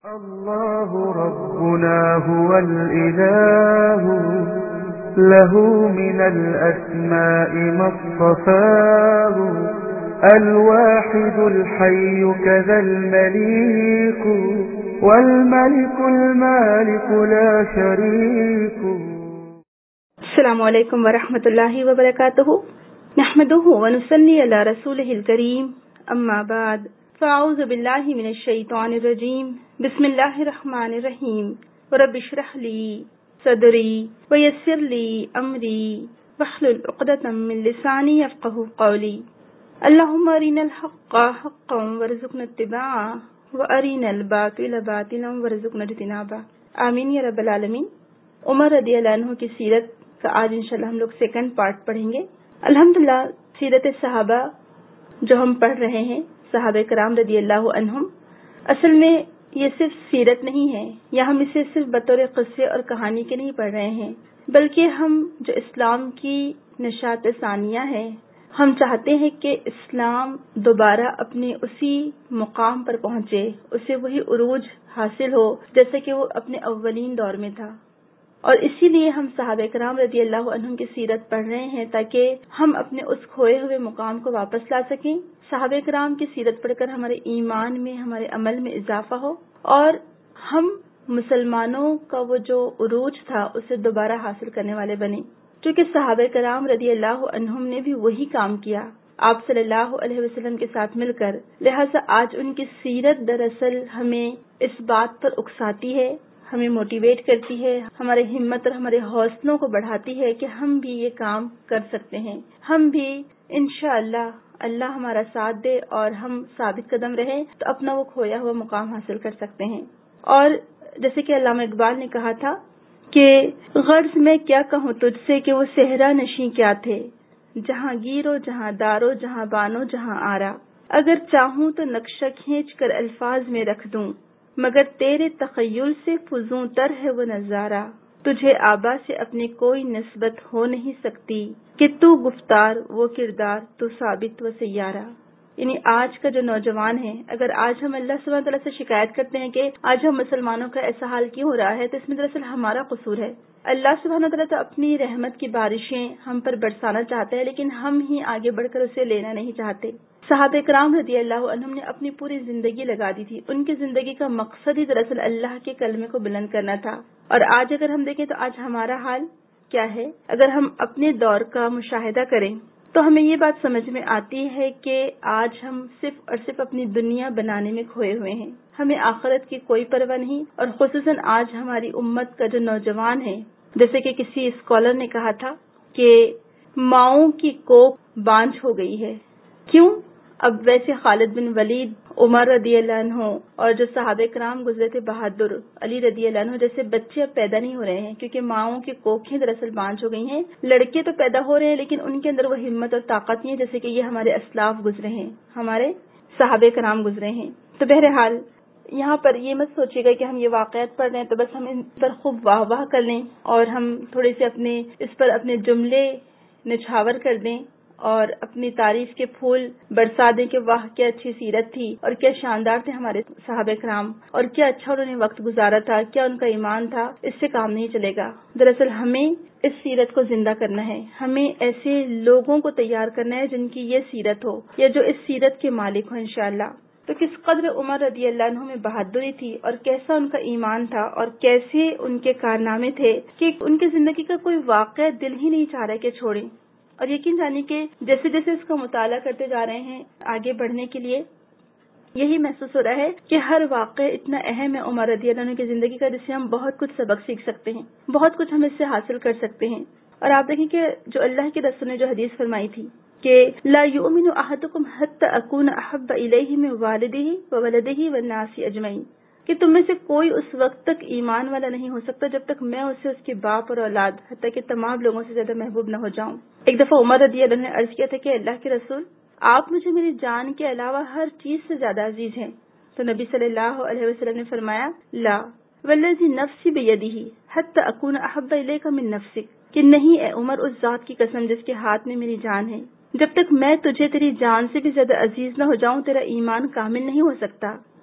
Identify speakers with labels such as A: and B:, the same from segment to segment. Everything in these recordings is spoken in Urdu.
A: الله ربنا هو الإله له من الأسماء ما اصطفاه الواحد الحي كذا المليك والملك المالك لا شريك.
B: السلام علیکم ورحمۃ اللہ وبرکاتہ. نحمده ونصلي على رسوله الكريم. اما بعد فاعوذ باللہ من الشیطان الرجیم. بسم اللہ الرحمن الرحیم. رب اشرح لی صدری ویسر لی امری واحلل عقدۃ من لسانی یفقهوا قولی. اللهم ارنا الحق حقا وارزقنا اتباعه وارنا الباطل باطلا وارزقنا اجتنابه. آمین یا رب العالمین. عمر رضی اللہ عنہ کی سیرت کا آج انشاءاللہ ہم لوگ سیکنڈ پارٹ پڑھیں گے. الحمدللہ سیرت صحابہ جو ہم پڑھ رہے ہیں، صحابہ کرام رضی اللہ عنہم، اصل میں یہ صرف سیرت نہیں ہے، یا ہم اسے صرف بطور قصے اور کہانی کے نہیں پڑھ رہے ہیں، بلکہ ہم جو اسلام کی نشاط ثانیہ ہے، ہم چاہتے ہیں کہ اسلام دوبارہ اپنے اسی مقام پر پہنچے، اسے وہی عروج حاصل ہو جیسے کہ وہ اپنے اولین دور میں تھا. اور اسی لیے ہم صحابہ کرام رضی اللہ عنہم کی سیرت پڑھ رہے ہیں تاکہ ہم اپنے اس کھوئے ہوئے مقام کو واپس لا سکیں. صحابہ کرام کی سیرت پڑھ کر ہمارے ایمان میں، ہمارے عمل میں اضافہ ہو، اور ہم مسلمانوں کا وہ جو عروج تھا اسے دوبارہ حاصل کرنے والے بنے، کیونکہ صحابہ کرام رضی اللہ عنہم نے بھی وہی کام کیا آپ صلی اللہ علیہ وسلم کے ساتھ مل کر. لہٰذا آج ان کی سیرت دراصل ہمیں اس بات پر اکساتی ہے، ہمیں موٹیویٹ کرتی ہے، ہمارے ہمت اور ہمارے حوصلوں کو بڑھاتی ہے کہ ہم بھی یہ کام کر سکتے ہیں. ہم بھی انشاءاللہ اللہ ہمارا ساتھ دے اور ہم ثابت قدم رہیں تو اپنا وہ کھویا ہوا مقام حاصل کر سکتے ہیں. اور جیسے کہ علامہ اقبال نے کہا تھا کہ غرض میں کیا کہوں تجھ سے کہ وہ صحرا نشیں کیا تھے، جہاں گیرو جہاں دارو جہاں بانو جہاں آرا. اگر چاہوں تو نقشہ کھینچ کر الفاظ میں رکھ دوں، مگر تیرے تخیل سے فزوں تر ہے وہ نظارہ. تجھے آبا سے اپنی کوئی نسبت ہو نہیں سکتی، کہ تو گفتار وہ کردار تو ثابت و سیارہ. یعنی آج کا جو نوجوان ہے، اگر آج ہم اللہ سبحانہ تعالیٰ سے شکایت کرتے ہیں کہ آج ہم مسلمانوں کا ایسا حال کیوں ہو رہا ہے، تو اس میں دراصل ہمارا قصور ہے. اللہ سبحانہ تعالیٰ تو اپنی رحمت کی بارشیں ہم پر برسانا چاہتا ہے، لیکن ہم ہی آگے بڑھ کر اسے لینا نہیں چاہتے. صحابہ کرام رضی اللہ عنہم نے اپنی پوری زندگی لگا دی تھی. ان کی زندگی کا مقصد ہی دراصل اللہ کے کلمے کو بلند کرنا تھا. اور آج اگر ہم دیکھیں تو آج ہمارا حال کیا ہے؟ اگر ہم اپنے دور کا مشاہدہ کریں تو ہمیں یہ بات سمجھ میں آتی ہے کہ آج ہم صرف اور صرف اپنی دنیا بنانے میں کھوئے ہوئے ہیں. ہمیں آخرت کی کوئی پرواہ نہیں. اور خصوصاً آج ہماری امت کا جو نوجوان ہے، جیسے کہ کسی اسکالر نے کہا تھا کہ ماؤں کی کوکھ بانجھ ہو گئی ہے. کیوں؟ اب ویسے خالد بن ولید، عمر رضی اللہ عنہ اور جو صحابہ کرام گزرے تھے بہادر، علی رضی اللہ عنہ جیسے بچے اب پیدا نہیں ہو رہے ہیں، کیونکہ ماؤں کی کوکھیں دراصل بانجھ ہو گئی ہیں. لڑکے تو پیدا ہو رہے ہیں لیکن ان کے اندر وہ ہمت اور طاقت نہیں ہے جیسے کہ یہ ہمارے اسلاف گزرے ہیں، ہمارے صحابہ کرام گزرے ہیں. تو بہرحال یہاں پر یہ مت سوچیے گا کہ ہم یہ واقعات پڑھ رہے ہیں تو بس ہم ان پر خوب واہ واہ کر لیں اور ہم تھوڑے سے اس پر اپنے جملے نچھاور کر دیں اور اپنی تعریف کے پھول برسا دیں کہ واہ کیا اچھی سیرت تھی اور کیا شاندار تھے ہمارے صحابہ کرام اور کیا اچھا انہوں نے وقت گزارا تھا، کیا ان کا ایمان تھا. اس سے کام نہیں چلے گا. دراصل ہمیں اس سیرت کو زندہ کرنا ہے. ہمیں ایسے لوگوں کو تیار کرنا ہے جن کی یہ سیرت ہو یا جو اس سیرت کے مالک ہو انشاءاللہ. تو کس قدر عمر رضی اللہ عنہ میں بہادری تھی اور کیسا ان کا ایمان تھا اور کیسے ان کے کارنامے تھے کہ ان کی زندگی کا کوئی واقعہ دل ہی نہیں چاہ رہا کہ چھوڑیں. اور یقین جانیے کہ جیسے جیسے اس کا مطالعہ کرتے جا رہے ہیں آگے بڑھنے کے لیے یہی محسوس ہو رہا ہے کہ ہر واقعہ اتنا اہم ہے عمر رضی اللہ عنہ کی زندگی کا، جس سے ہم بہت کچھ سبق سیکھ سکتے ہیں، بہت کچھ ہم اس سے حاصل کر سکتے ہیں. اور آپ دیکھیں کہ جو اللہ کے رسول نے جو حدیث فرمائی تھی کہ لا یؤمن احدکم حتی اکون احب الیہ من والدہ وولدہ والناس اجمعین، کہ تم میں سے کوئی اس وقت تک ایمان والا نہیں ہو سکتا جب تک میں اسے اس کے باپ اور اولاد حتیٰ کہ تمام لوگوں سے زیادہ محبوب نہ ہو جاؤں. ایک دفعہ عمر رضی اللہ عنہ نے عرض کیا تھا کہ اللہ کے رسول، آپ مجھے میری جان کے علاوہ ہر چیز سے زیادہ عزیز ہیں. تو نبی صلی اللہ علیہ وسلم نے فرمایا لا والذی نفسی بیدہ حتی اکون احب الیک من نفسک، کہ نہیں اے عمر، اس ذات کی قسم جس کے ہاتھ میں میری جان ہے، جب تک میں تجھے تیری جان سے بھی زیادہ عزیز نہ ہو جاؤں تیرا ایمان کامل نہیں ہو سکتا.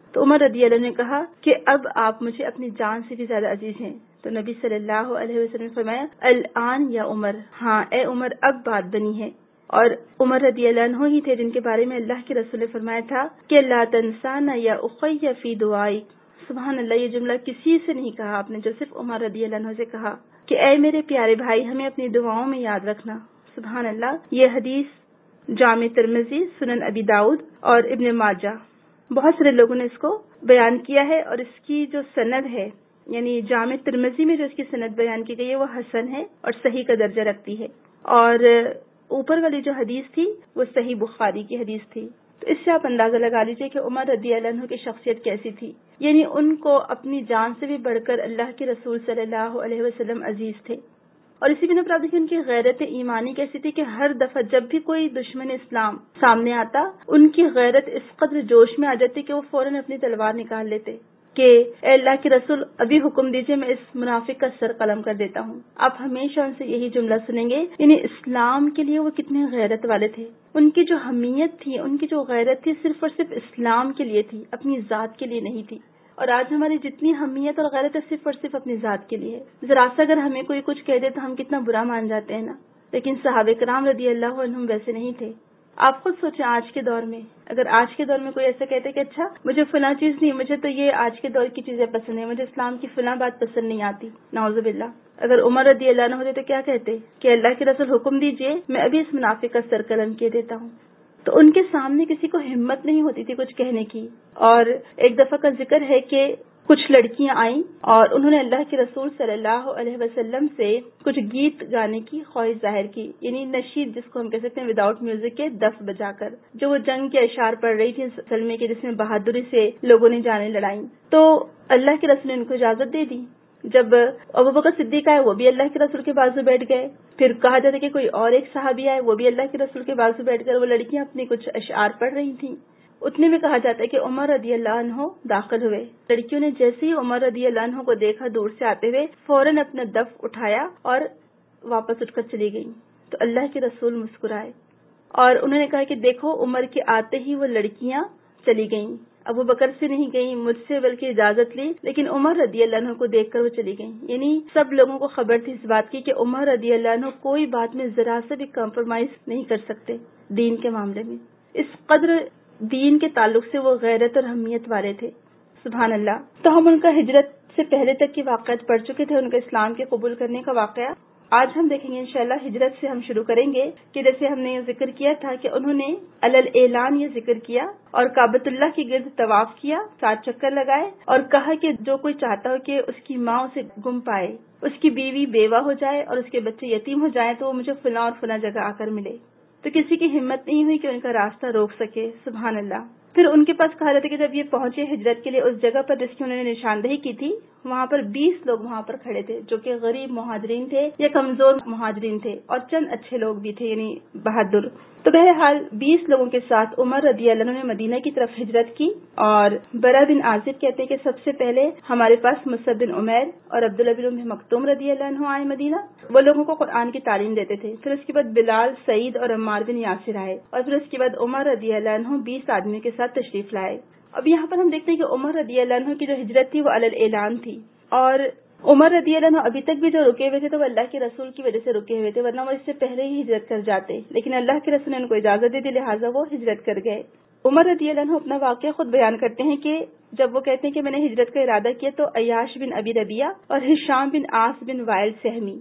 B: تو عمر رضی اللہ عنہ نے کہا کہ اب آپ مجھے اپنی جان سے بھی زیادہ عزیز ہیں. تو نبی صلی اللہ علیہ وسلم نے فرمایا الآن یا عمر، ہاں اے عمر اب بات بنی ہے. اور عمر رضی اللہ عنہ ہی تھے جن کے بارے میں اللہ کے رسول نے فرمایا تھا کہ لا تنسانا یا اخی فی دعائک. سبحان اللہ، یہ جملہ کسی سے نہیں کہا آپ نے، جو صرف عمر رضی اللہ عنہ سے کہا کہ اے میرے پیارے بھائی ہمیں اپنی دعاؤں میں یاد رکھنا. سبحان اللہ. یہ حدیث جامع ترمذی، سنن ابی داؤد اور ابن ماجہ، بہت سارے لوگوں نے اس کو بیان کیا ہے، اور اس کی جو سند ہے، یعنی جامع ترمذی میں جو اس کی سند بیان کی گئی ہے وہ حسن ہے اور صحیح کا درجہ رکھتی ہے، اور اوپر والی جو حدیث تھی وہ صحیح بخاری کی حدیث تھی. تو اس سے آپ اندازہ لگا لیجئے کہ عمر رضی اللہ عنہ کی شخصیت کیسی تھی. یعنی ان کو اپنی جان سے بھی بڑھ کر اللہ کے رسول صلی اللہ علیہ وسلم عزیز تھے. اور اسی بنا پر آپ دیکھیں ان کی غیرت ایمانی کیسی تھی کہ ہر دفعہ جب بھی کوئی دشمن اسلام سامنے آتا، ان کی غیرت اس قدر جوش میں آ جاتی کہ وہ فوراً اپنی تلوار نکال لیتے کہ اے اللہ کے رسول ابھی حکم دیجئے میں اس منافق کا سر قلم کر دیتا ہوں. آپ ہمیشہ ان سے یہی جملہ سنیں گے. یعنی اسلام کے لیے وہ کتنے غیرت والے تھے. ان کی جو حمیت تھی، ان کی جو غیرت تھی، صرف اور صرف اسلام کے لیے تھی، اپنی ذات کے لیے نہیں تھی. اور آج ہماری جتنی حمیت اور غیرت ہے صرف اور صرف اپنی ذات کے لیے. ذرا سا اگر ہمیں کوئی کچھ کہہ دے تو ہم کتنا برا مان جاتے ہیں نا. لیکن صحابہ کرام رضی اللہ عنہم ویسے نہیں تھے. آپ خود سوچیں آج کے دور میں، اگر آج کے دور میں کوئی ایسا کہتے کہ اچھا مجھے فلاں چیز نہیں، مجھے تو یہ آج کے دور کی چیزیں پسند ہیں، مجھے اسلام کی فلاں بات پسند نہیں آتی، نعوذ باللہ. اگر عمر رضی اللہ عنہ ہوتے تو کیا کہتے کہ اللہ کے رسول حکم دیجئے میں ابھی اس منافق کا سر قلم کیے دیتا ہوں. تو ان کے سامنے کسی کو ہمت نہیں ہوتی تھی کچھ کہنے کی. اور ایک دفعہ کا ذکر ہے کہ کچھ لڑکیاں آئیں اور انہوں نے اللہ کے رسول صلی اللہ علیہ وسلم سے کچھ گیت گانے کی خواہش ظاہر کی، یعنی نشید جس کو ہم کہہ سکتے ہیں وداؤٹ میوزک کے، دف بجا کر، جو وہ جنگ کے اشعار پڑھ رہی تھی سلمے کے، جس میں بہادری سے لوگوں نے جانیں لڑائیں. تو اللہ کے رسول نے ان کو اجازت دے دی. جب ابوبکر صدیق آئے وہ بھی اللہ کے رسول کے بازو بیٹھ گئے. پھر کہا جاتا ہے کہ کوئی اور ایک صحابی آئے، وہ بھی اللہ کے رسول کے بازو بیٹھ کر وہ لڑکیاں اپنے کچھ اشعار پڑھ رہی تھیں. اتنے میں کہا جاتا ہے کہ عمر رضی اللہ عنہ داخل ہوئے. لڑکیوں نے جیسے ہی عمر رضی اللہ عنہ کو دیکھا دور سے آتے ہوئے، فوراً اپنا دف اٹھایا اور واپس اٹھ کر چلی گئیں. تو اللہ کے رسول مسکرائے اور انہوں نے کہا کہ دیکھو عمر کے آتے ہی وہ لڑکیاں چلی گئیں. ابو بکر سے نہیں گئیں، مجھ سے بلکہ اجازت لی، لیکن عمر رضی اللہ عنہ کو دیکھ کر وہ چلی گئیں. یعنی سب لوگوں کو خبر تھی اس بات کی کہ عمر رضی اللہ عنہ کوئی بات میں ذرا سے بھی کمپرومائز نہیں کر سکتے دین کے معاملے میں. اس قدر دین کے تعلق سے وہ غیرت اور حمیت والے تھے. سبحان اللہ. تو ہم ان کا ہجرت سے پہلے تک کی واقعات پڑھ چکے تھے، ان کا اسلام کے قبول کرنے کا واقعہ. آج ہم دیکھیں گے انشاءاللہ ہجرت سے ہم شروع کریں گے کہ جیسے ہم نے ذکر کیا تھا کہ انہوں نے علل اعلان یہ ذکر کیا اور کعبۃ اللہ کی گرد طواف کیا، 7 چکر لگائے اور کہا کہ جو کوئی چاہتا ہو کہ اس کی ماں اسے گم پائے، اس کی بیوی بیوہ ہو جائے اور اس کے بچے یتیم ہو جائیں تو وہ مجھے فلاں اور فلاں جگہ آ کر ملے. تو کسی کی ہمت نہیں ہوئی کہ ان کا راستہ روک سکے. سبحان اللہ. پھر ان کے پاس کہا جاتا ہے کہ جب یہ پہنچے ہجرت کے لیے اس جگہ پر جس کی انہوں نے نشاندہی کی تھی، وہاں پر 20 لوگ وہاں پر کھڑے تھے جو کہ غریب مہاجرین تھے یا کمزور مہاجرین تھے، اور چند اچھے لوگ بھی تھے یعنی بہادر. تو بہرحال 20 لوگوں کے ساتھ عمر رضی اللہ عنہ نے مدینہ کی طرف ہجرت کی. اور برا بن عازب کہتے ہیں کہ سب سے پہلے ہمارے پاس مصعب بن عمیر اور عبداللہ بن ام مکتوم رضی اللہ عنہ آئے مدینہ. وہ لوگوں کو قرآن کی تعلیم دیتے تھے. پھر اس کے بعد بلال، سعید اور عمار بن یاسر آئے، اور پھر اس کے بعد عمر رضی اللہ عنہ 20 آدمیوں کے ساتھ تشریف لائے. اب یہاں پر ہم دیکھتے ہیں کہ عمر رضی اللہ عنہ کی جو ہجرت تھی وہ علل اعلان تھی، اور عمر رضی اللہ عنہ ابھی تک بھی جو رکے ہوئے تھے تو وہ اللہ کے رسول کی وجہ سے رکے ہوئے تھے، ورنہ وہ اس سے پہلے ہی ہجرت کر جاتے، لیکن اللہ کے رسول نے ان کو اجازت دے دی، لہٰذا وہ ہجرت کر گئے. عمر رضی اللہ عنہ اپنا واقعہ خود بیان کرتے ہیں کہ جب وہ کہتے ہیں کہ میں نے ہجرت کا ارادہ کیا تو عیاش بن ابی ربیعہ اور ہشام بن عاص بن وائل سہمی،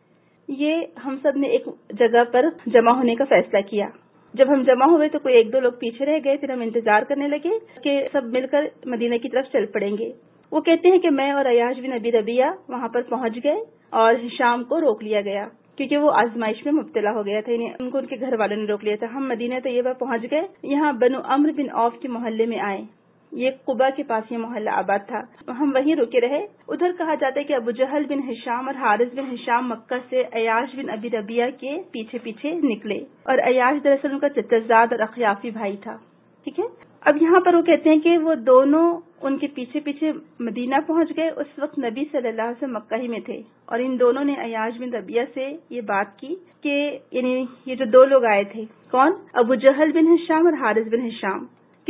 B: یہ ہم سب نے ایک جگہ پر جمع ہونے کا فیصلہ کیا. جب ہم جمع ہوئے تو کوئی 1-2 لوگ پیچھے رہ گئے، پھر ہم انتظار کرنے لگے کہ سب مل کر مدینہ کی طرف چل پڑیں گے. وہ کہتے ہیں کہ میں اور عیاش بن ابی ربیعہ وہاں پر پہنچ گئے اور ہشام کو روک لیا گیا کیونکہ وہ آزمائش میں مبتلا ہو گیا تھا، یعنی ان کو ان کے گھر والوں نے روک لیا تھا. ہم مدینہ طیبہ پہنچ گئے، یہاں بنو عمرو بن عوف کے محلے میں آئے. یہ قبا کے پاس یہ محلہ آباد تھا، ہم وہیں رکے رہے. ادھر کہا جاتا ہے کہ ابو جہل بن ہشام اور حارث بن ہشام مکہ سے عیاش بن ابی ربیعہ کے پیچھے پیچھے نکلے، اور عیاش دراصل ان کا چچرزاد اور اخیافی بھائی تھا. ٹھیک ہے. اب یہاں پر وہ کہتے ہیں کہ وہ دونوں ان کے پیچھے پیچھے مدینہ پہنچ گئے. اس وقت نبی صلی اللہ علیہ وسلم مکہ ہی میں تھے، اور ان دونوں نے عیاش بن ربیعہ سے یہ بات کی کہ یعنی یہ جو 2 لوگ آئے تھے، کون؟ ابو جہل بن ہشام اور حارث بن ہشام،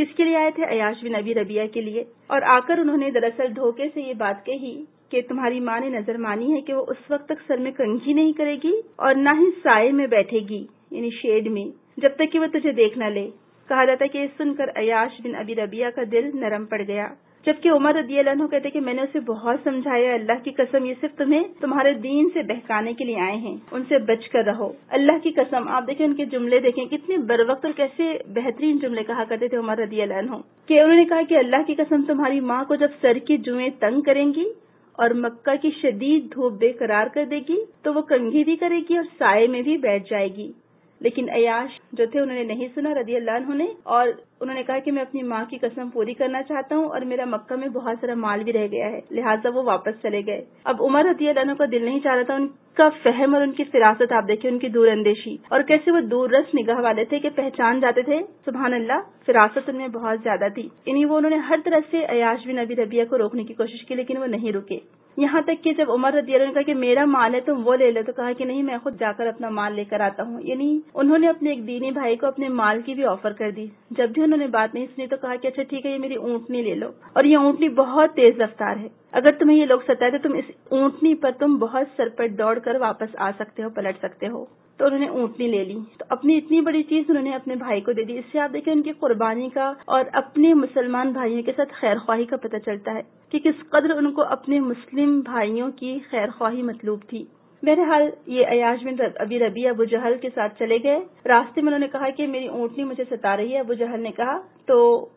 B: کس کے لیے آئے تھے؟ عیاش بن ابی ربیعہ کے لیے. اور آ کر انہوں نے دراصل دھوکے سے یہ بات کہی کہ تمہاری ماں نے نظر مانی ہے کہ وہ اس وقت تک سر میں کنگھی نہیں کرے گی اور نہ ہی سائے میں بیٹھے گی یعنی شیڈ میں جب تک کہ وہ تجھے دیکھ نہ لے. کہا جاتا ہے کہ یہ سن کر عیاش بن ابی ربیعہ کا دل نرم پڑ گیا. جبکہ عمر رضی اللہ عنہ کہتے کہ میں نے اسے بہت سمجھایا، اللہ کی قسم یہ صرف تمہیں تمہارے دین سے بہکانے کے لیے آئے ہیں، ان سے بچ کر رہو. اللہ کی قسم. آپ دیکھیں ان کے جملے دیکھیں کتنے بروقت اور کیسے بہترین جملے کہا کرتے تھے عمر رضی اللہ عنہ، کہ انہوں نے کہا کہ اللہ کی قسم تمہاری ماں کو جب سر کی جوئیں تنگ کریں گی اور مکہ کی شدید دھوپ بے قرار کر دے گی تو وہ کنگھی بھی کرے گی اور سائے میں بھی بیٹھ جائے گی. لیکن عیاش جو تھے انہوں نے نہیں سنا رضی اللہ عنہ نے، اور انہوں نے کہا کہ میں اپنی ماں کی قسم پوری کرنا چاہتا ہوں اور میرا مکہ میں بہت سارا مال بھی رہ گیا ہے، لہٰذا وہ واپس چلے گئے. اب عمر رضی اللہ عنہ کا دل نہیں چاہ رہا تھا. ان کا فہم اور ان کی فراست آپ دیکھیں، ان کی دور اندیشی اور کیسے وہ دور رس نگاہ والے تھے کہ پہچان جاتے تھے. سبحان اللہ، فراست ان میں بہت زیادہ تھی. انہوں نے ہر طرح سے عیاش بن ابی ربیعہ کو روکنے کی کوشش کی لیکن وہ نہیں رکے. یہاں تک کہ جب عمر رضی اللہ عنہ نے کہا کہ میرا مال ہے تم وہ لے لو، تو کہا کہ نہیں میں خود جا کر اپنا مال لے کر آتا ہوں. یعنی انہوں نے اپنے ایک دینی بھائی کو اپنے مال کی بھی آفر کر دی. جب بھی انہوں نے بات نہیں سنی تو کہا کہ اچھا ٹھیک ہے، یہ میری اونٹنی لے لو، اور یہ اونٹنی بہت تیز رفتار ہے، اگر تمہیں یہ لوگ ستائے تو تم اس اونٹنی پر تم بہت سرپٹ دوڑ کر واپس آ سکتے ہو، پلٹ سکتے ہو. تو انہوں نے اونٹنی لے لی. تو اپنی اتنی بڑی چیز انہوں نے اپنے بھائی کو دے دی. اس سے آپ دیکھیں ان کی قربانی کا اور اپنے مسلمان بھائیوں کے ساتھ خیر خواہی کا پتہ چلتا ہے کہ کس قدر ان کو اپنے مسلم بھائیوں کی خیر خواہی مطلوب تھی. بہرحال یہ عیاش بن ابی ربیعہ ابو جہل کے ساتھ چلے گئے. راستے میں انہوں نے کہا کہ میری اونٹنی مجھے ستا رہی ہے. ابو جہل نے کہا تو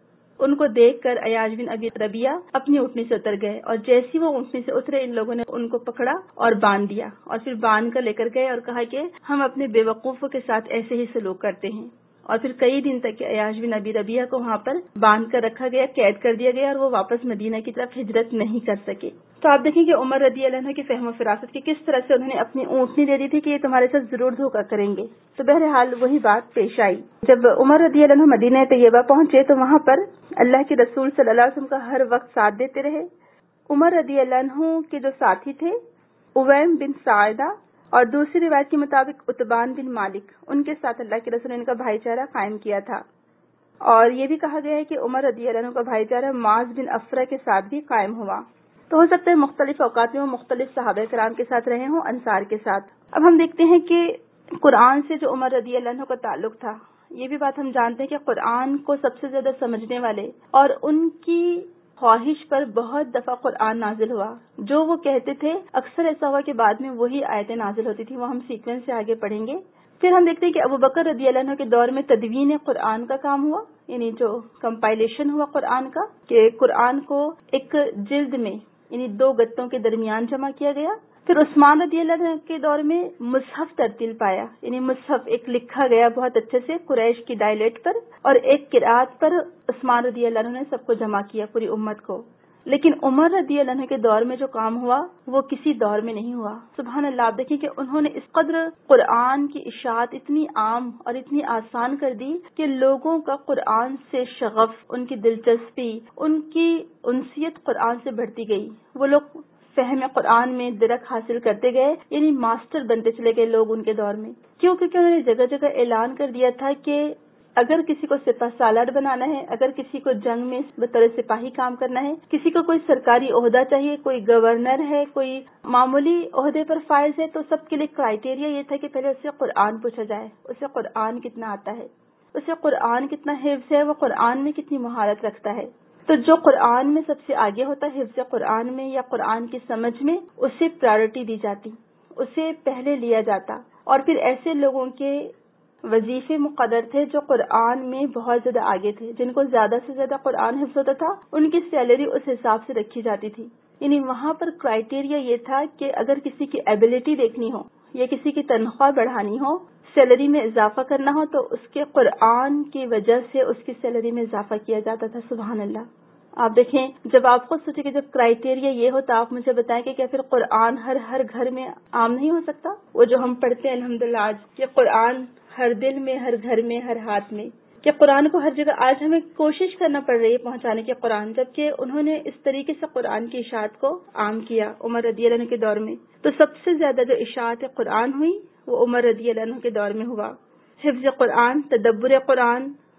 B: ان کو دیکھ کر عیاش بن ابی ربیعہ اپنی اونٹنی سے اتر گئے، اور جیسی وہ اونٹنی سے اترے ان لوگوں نے ان کو پکڑا اور باندھ دیا، اور پھر باندھ کر لے کر گئے اور کہا کہ ہم اپنے بے وقوفوں کے ساتھ ایسے ہی سلوک کرتے ہیں. اور پھر کئی دن تک عیاش بن ابی ربیعہ کو وہاں پر باندھ کر رکھا گیا، قید کر دیا گیا، اور وہ واپس مدینہ کی طرف ہجرت نہیں کر سکے. تو آپ دیکھیں کہ عمر رضی اللہ عنہ کی فہم و فراست کی کس طرح سے انہوں نے اپنی اونٹنی دے دی تھی کہ یہ تمہارے ساتھ ضرور دھوکہ کریں گے. تو بہرحال وہی بات پیش آئی. جب عمر رضی اللہ عنہ مدینہ طیبہ پہنچے تو وہاں پر اللہ کے رسول صلی اللہ علیہ وسلم کا ہر وقت ساتھ دیتے رہے. عمر رضی اللہ عنہ کے جو ساتھی تھے اویم بن ساعدہ اور دوسری روایت کے مطابق عتبان بن مالک، ان کے ساتھ اللہ کے رسول نے ان کا بھائی چارہ قائم کیا تھا. اور یہ بھی کہا گیا ہے کہ عمر رضی اللہ عنہ کا بھائی چارہ معاذ بن افرہ کے ساتھ بھی قائم ہوا. تو ہو سکتا ہے مختلف اوقات میں وہ مختلف صحابہ کرام کے ساتھ رہے ہوں، انصار کے ساتھ. اب ہم دیکھتے ہیں کہ قرآن سے جو عمر رضی اللہ عنہ کا تعلق تھا، یہ بھی بات ہم جانتے ہیں کہ قرآن کو سب سے زیادہ سمجھنے والے اور ان کی خواہش پر بہت دفعہ قرآن نازل ہوا. جو وہ کہتے تھے اکثر ایسا ہوا کہ بعد میں وہی آیتیں نازل ہوتی تھی. وہ ہم سیکوینس سے آگے پڑھیں گے. پھر ہم دیکھتے ہیں کہ ابو بکر رضی اللہ عنہ کے دور میں تدوین قرآن کا کام ہوا، یعنی جو کمپائلیشن ہوا قرآن کا، کہ قرآن کو ایک جلد میں یعنی 2 گتوں کے درمیان جمع کیا گیا. پھر عثمان رضی اللہ عنہ کے دور میں مصحف ترتیل پایا، یعنی مصحف ایک لکھا گیا بہت اچھے سے قریش کی ڈائلیکٹ پر، اور ایک قرأت پر عثمان رضی اللہ عنہ نے سب کو جمع کیا، پوری امت کو. لیکن عمر رضی اللہ عنہ کے دور میں جو کام ہوا وہ کسی دور میں نہیں ہوا. سبحان اللہ. آپ دیکھیں کہ انہوں نے اس قدر قرآن کی اشاعت اتنی عام اور اتنی آسان کر دی کہ لوگوں کا قرآن سے شغف، ان کی دلچسپی، ان کی انسیت قرآن سے بڑھتی گئی. وہ لوگ فہم قرآن میں درک حاصل کرتے گئے، یعنی ماسٹر بنتے چلے گئے لوگ ان کے دور میں. کیوں؟ کیونکہ انہوں نے جگہ جگہ اعلان کر دیا تھا کہ اگر کسی کو سپہ سالار بنانا ہے، اگر کسی کو جنگ میں بطور سپاہی کام کرنا ہے، کسی کو کوئی سرکاری عہدہ چاہیے، کوئی گورنر ہے، کوئی معمولی عہدے پر فائز ہے، تو سب کے لیے کرائیٹیریا یہ تھا کہ پہلے اسے قرآن پوچھا جائے، اسے قرآن کتنا آتا ہے، اسے قرآن کتنا حفظ ہے، وہ قرآن میں کتنی مہارت رکھتا ہے. تو جو قرآن میں سب سے آگے ہوتا ہے حفظ قرآن میں یا قرآن کی سمجھ میں، اسے پرائرٹی دی جاتی، اسے پہلے لیا جاتا. اور پھر ایسے لوگوں کے وظیفے مقرر تھے جو قرآن میں بہت زیادہ آگے تھے، جن کو زیادہ سے زیادہ قرآن حفظ ہوتا تھا، ان کی سیلری اس حساب سے رکھی جاتی تھی. یعنی وہاں پر کرائیٹیریا یہ تھا کہ اگر کسی کی ایبلٹی دیکھنی ہو یا کسی کی تنخواہ بڑھانی ہو، سیلری میں اضافہ کرنا ہو، تو اس کے قرآن کی وجہ سے اس کی سیلری میں اضافہ کیا جاتا تھا. سبحان اللہ. آپ دیکھیں، جب آپ خود سوچیں کہ جب کرائیٹیریا یہ ہوتا، آپ مجھے بتائیں کہ کیا پھر قرآن ہر گھر میں عام نہیں ہو سکتا؟ وہ جو ہم پڑھتے ہیں الحمدللہ آج کہ قرآن ہر دل میں، ہر گھر میں، ہر ہاتھ میں، کہ قرآن کو ہر جگہ آج ہمیں کوشش کرنا پڑ رہی ہے پہنچانے کے قرآن، جبکہ انہوں نے اس طریقے سے قرآن کی اشاعت کو عام کیا عمر رضی اللہ عنہ کے دور میں. تو سب سے زیادہ جو اشاعت قرآن ہوئی وہ عمر رضی اللہ عنہ کے دور میں ہوا. حفظ قرآن، تدبر قرآن،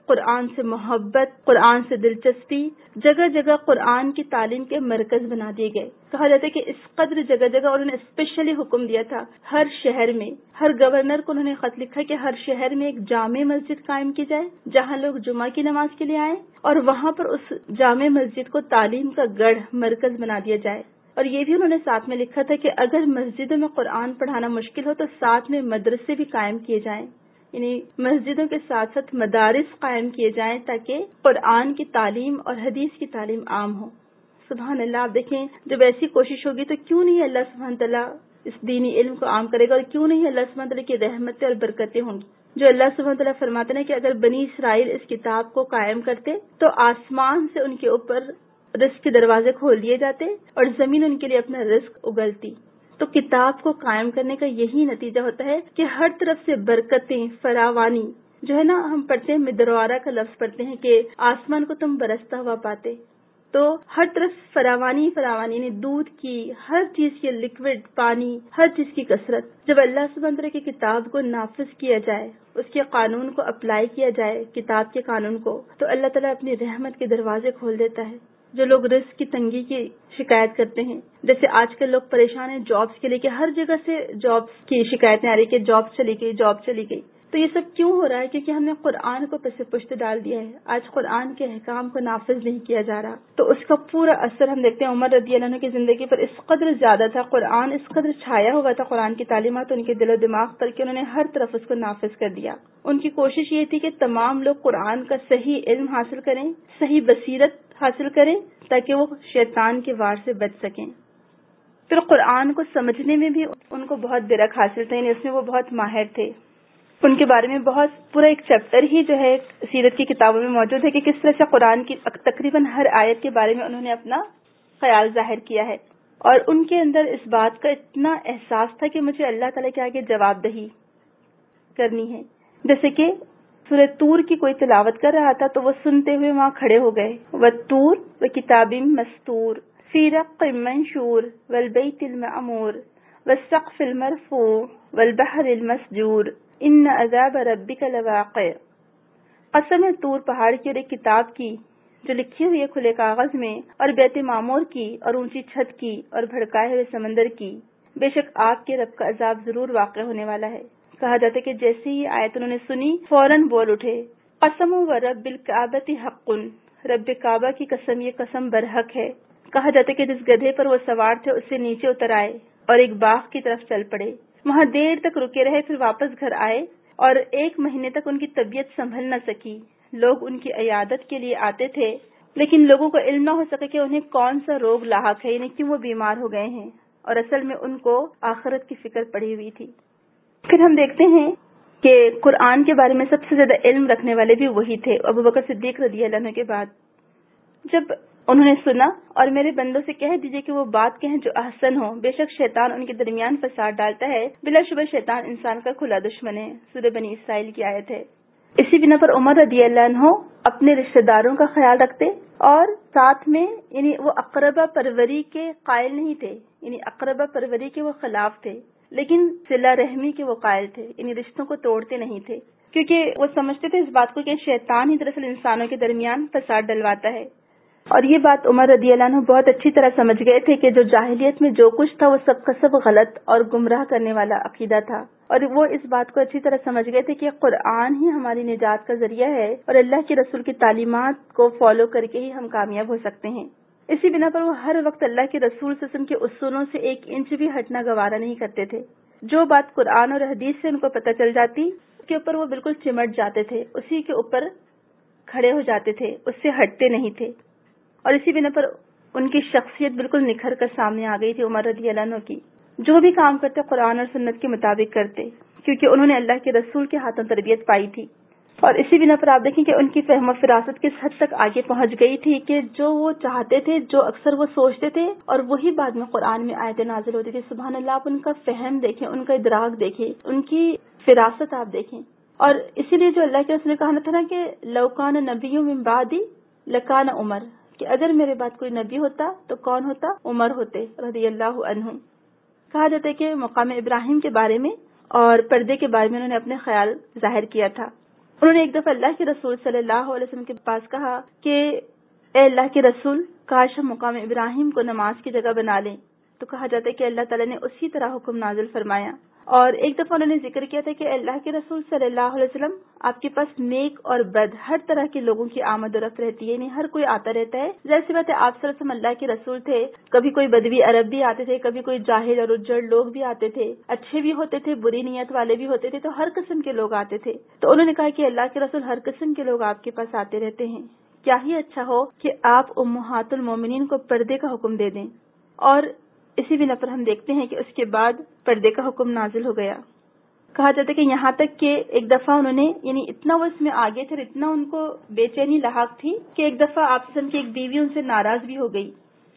B: قرآن سے محبت، قرآن سے دلچسپی، جگہ جگہ قرآن کی تعلیم کے مرکز بنا دیے گئے. کہا جاتا ہے کہ اس قدر جگہ جگہ انہوں نے اسپیشلی حکم دیا تھا، ہر شہر میں، ہر گورنر کو انہوں نے خط لکھا کہ ہر شہر میں ایک جامع مسجد قائم کی جائے جہاں لوگ جمعہ کی نماز کے لیے آئیں، اور وہاں پر اس جامع مسجد کو تعلیم کا گڑھ مرکز بنا دیا جائے. اور یہ بھی انہوں نے ساتھ میں لکھا تھا کہ اگر مسجدوں میں قرآن پڑھانا مشکل ہو تو ساتھ میں مدرسے بھی قائم کیے جائیں، یعنی مسجدوں کے ساتھ ساتھ مدارس قائم کیے جائیں تاکہ قرآن کی تعلیم اور حدیث کی تعلیم عام ہو. سبحان اللہ. آپ دیکھیں جب ایسی کوشش ہوگی تو کیوں نہیں اللہ سبحانہ تعالیٰ اس دینی علم کو عام کرے گا، اور کیوں نہیں اللہ سبحانہ تعالیٰ کی رحمتیں اور برکتیں ہوں گی. جو اللہ سبحانہ تعالیٰ فرماتے ہیں کہ اگر بنی اسرائیل اس کتاب کو قائم کرتے تو آسمان سے ان کے اوپر رزق کے دروازے کھول دیے جاتے اور زمین ان کے لیے اپنا رزق اگلتی. تو کتاب کو قائم کرنے کا یہی نتیجہ ہوتا ہے کہ ہر طرف سے برکتیں، فراوانی، جو ہے نا ہم پڑھتے ہیں مدروارہ کا لفظ پڑھتے ہیں کہ آسمان کو تم برستا ہوا پاتے، تو ہر طرف فراوانی فراوانی، یعنی دودھ کی، ہر چیز کی، لکوڈ، پانی، ہر چیز کی کثرت. جب اللہ سبحانہ تعالیٰ کی کتاب کو نافذ کیا جائے، اس کے قانون کو اپلائی کیا جائے، کتاب کے قانون کو، تو اللہ تعالیٰ اپنی رحمت کے دروازے کھول دیتا ہے. جو لوگ رزق کی تنگی کی شکایت کرتے ہیں، جیسے آج کل لوگ پریشان ہیں جابس کے لیے کہ ہر جگہ سے جابس کی شکایتیں آ رہی کہ جاب چلی گئی. تو یہ سب کیوں ہو رہا ہے؟ کیونکہ ہم نے قرآن کو پس پشت ڈال دیا ہے. آج قرآن کے احکام کو نافذ نہیں کیا جا رہا، تو اس کا پورا اثر ہم دیکھتے ہیں عمر رضی اللہ عنہ کی زندگی پر اس قدر زیادہ تھا، قرآن اس قدر چھایا ہوا تھا، قرآن کی تعلیمات ان کے دل و دماغ پر کہ انہوں نے ہر طرف اس کو نافذ کر دیا. ان کی کوشش یہ تھی کہ تمام لوگ قرآن کا صحیح علم حاصل کریں، صحیح بصیرت حاصل کریں تاکہ وہ شیطان کے وار سے بچ سکیں. پھر قرآن کو سمجھنے میں بھی ان کو بہت درک حاصل تھا، یعنی اس میں وہ بہت ماہر تھے. ان کے بارے میں بہت پورا ایک چیپٹر ہی جو ہے سیرت کی کتابوں میں موجود ہے کہ کس طرح سے قرآن کی تقریباً ہر آیت کے بارے میں انہوں نے اپنا خیال ظاہر کیا ہے. اور ان کے اندر اس بات کا اتنا احساس تھا کہ مجھے اللہ تعالیٰ کے آگے جواب دہی کرنی ہے. جیسے کہ سورہ طور کی کوئی تلاوت کر رہا تھا تو وہ سنتے ہوئے وہاں کھڑے ہو گئے. والطور وکتاب مستور فی رق منشور والبیت المعمور والسقف المرفوع والبحر المسجور ان عذاب ربک لواقع. قسم ہے طور پہاڑ کی اور ایک کتاب کی جو لکھی ہوئی ہے کھلے کاغذ میں، اور بیت معمور کی اور اونچی چھت کی اور بھڑکائے ہوئے سمندر کی، بے شک آپ کے رب کا عذاب ضرور واقع ہونے والا ہے. کہا جاتا ہے کہ جیسے ہی آیت انہوں نے سنی فوراً بول اٹھے قسم و رب الکعبۃ حق، رب کعبہ کی قسم، یہ قسم برحق ہے. کہا جاتا ہے کہ جس گدھے پر وہ سوار تھے اس سے نیچے اتر آئے اور ایک باغ کی طرف چل پڑے. وہاں دیر تک رکے رہے، پھر واپس گھر آئے اور 1 مہینے تک ان کی طبیعت سنبھل نہ سکی. لوگ ان کی عیادت کے لیے آتے تھے لیکن لوگوں کو علم نہ ہو سکے کہ انہیں کون سا روگ لاحق ہے، یعنی کیوں وہ بیمار ہو گئے ہیں، اور اصل میں ان کو آخرت کی فکر پڑی ہوئی تھی. پھر ہم دیکھتے ہیں کہ قرآن کے بارے میں سب سے زیادہ علم رکھنے والے بھی وہی تھے، ابوبکر صدیق رضی اللہ عنہ کے بعد. جب انہوں نے سنا، اور میرے بندوں سے کہہ دیجئے کہ وہ بات کہیں جو احسن ہو، بے شک شیطان ان کے درمیان فساد ڈالتا ہے، بلا شبہ شیطان انسان کا کھلا دشمن ہے. سورہ بنی اسرائیل کی آیت ہے. اسی بنا پر عمر رضی اللہ عنہ اپنے رشتہ داروں کا خیال رکھتے اور ساتھ میں، یعنی وہ اقربا پروری کے قائل نہیں تھے، یعنی اقربا پروری کے وہ خلاف تھے، لیکن صلہ رحمی کے وہ قائل تھے، یعنی رشتوں کو توڑتے نہیں تھے، کیونکہ وہ سمجھتے تھے اس بات کو کہ شیطان ہی دراصل انسانوں کے درمیان فساد ڈلواتا ہے. اور یہ بات عمر رضی اللہ عنہ بہت اچھی طرح سمجھ گئے تھے کہ جو جاہلیت میں جو کچھ تھا وہ سب کا سب غلط اور گمراہ کرنے والا عقیدہ تھا، اور وہ اس بات کو اچھی طرح سمجھ گئے تھے کہ قرآن ہی ہماری نجات کا ذریعہ ہے اور اللہ کے رسول کی تعلیمات کو فالو کر کے ہی ہم کامیاب ہو سکتے ہیں. اسی بنا پر وہ ہر وقت اللہ کے رسول صلی اللہ علیہ وسلم کے اصولوں سے 1 انچ بھی ہٹنا گوارا نہیں کرتے تھے. جو بات قرآن اور حدیث سے ان کو پتہ چل جاتی اس کے اوپر وہ بالکل چمٹ جاتے تھے، اسی کے اوپر کھڑے ہو جاتے تھے، اس سے ہٹتے نہیں تھے. اور اسی بنا پر ان کی شخصیت بالکل نکھر کر سامنے آ گئی تھی عمر رضی اللہ عنہ کی. جو بھی کام کرتے قرآن اور سنت کے مطابق کرتے، کیونکہ انہوں نے اللہ کے رسول کے ہاتھوں تربیت پائی تھی. اور اسی بنا پر آپ دیکھیں کہ ان کی فہم و فراست کس حد تک آگے پہنچ گئی تھی کہ جو وہ چاہتے تھے، جو اکثر وہ سوچتے تھے، اور وہی بعد میں قرآن میں آیتیں نازل ہوتی تھی. سبحان اللہ. آپ ان کا فہم دیکھیں، ان کا ادراک دیکھیں، ان کی فراست آپ دیکھیں. اور اسی لیے جو اللہ کے رسول نے کہا تھا نا کہ لو کان نبی من بعدی لکان عمر، کہ اگر میرے بعد کوئی نبی ہوتا تو کون ہوتا؟ عمر ہوتے رضی اللہ عنہ. کہا جاتا ہے کہ مقام ابراہیم کے بارے میں اور پردے کے بارے میں انہوں نے اپنے خیال ظاہر کیا تھا. انہوں نے ایک دفعہ اللہ کے رسول صلی اللہ علیہ وسلم کے پاس کہا کہ اے اللہ کے رسول، کاش ہم مقام ابراہیم کو نماز کی جگہ بنا لیں. تو کہا جاتا ہے کہ اللہ تعالیٰ نے اسی طرح حکم نازل فرمایا. اور ایک دفعہ انہوں نے ذکر کیا تھا کہ اللہ کے رسول صلی اللہ علیہ وسلم، آپ کے پاس نیک اور بد ہر طرح کے لوگوں کی آمد و رفت رہتی ہے، یعنی ہر کوئی آتا رہتا ہے. ظاہر سی بات ہے آپ صلی اللہ علیہ وسلم اللہ کے رسول تھے، کبھی کوئی بدوی عرب بھی آتے تھے، کبھی کوئی جاہل اور اجڑ لوگ بھی آتے تھے، اچھے بھی ہوتے تھے، بری نیت والے بھی ہوتے تھے، تو ہر قسم کے لوگ آتے تھے. تو انہوں نے کہا کہ اللہ کے رسول ہر قسم کے لوگ آپ کے پاس آتے رہتے ہیں، کیا ہی اچھا ہو کہ آپ امہات المومنین کو پردے کا حکم دے دیں. اور اسی بنا پر ہم دیکھتے ہیں کہ اس کے بعد پردے کا حکم نازل ہو گیا. کہا جاتا ہے کہ یہاں تک کہ ایک دفعہ انہوں نے، یعنی اتنا وہ اس میں آگے تھے، اتنا ان کو بے چینی لاحق تھی کہ ایک دفعہ آپ وسلم کی ایک بیوی ان سے ناراض بھی ہو گئی.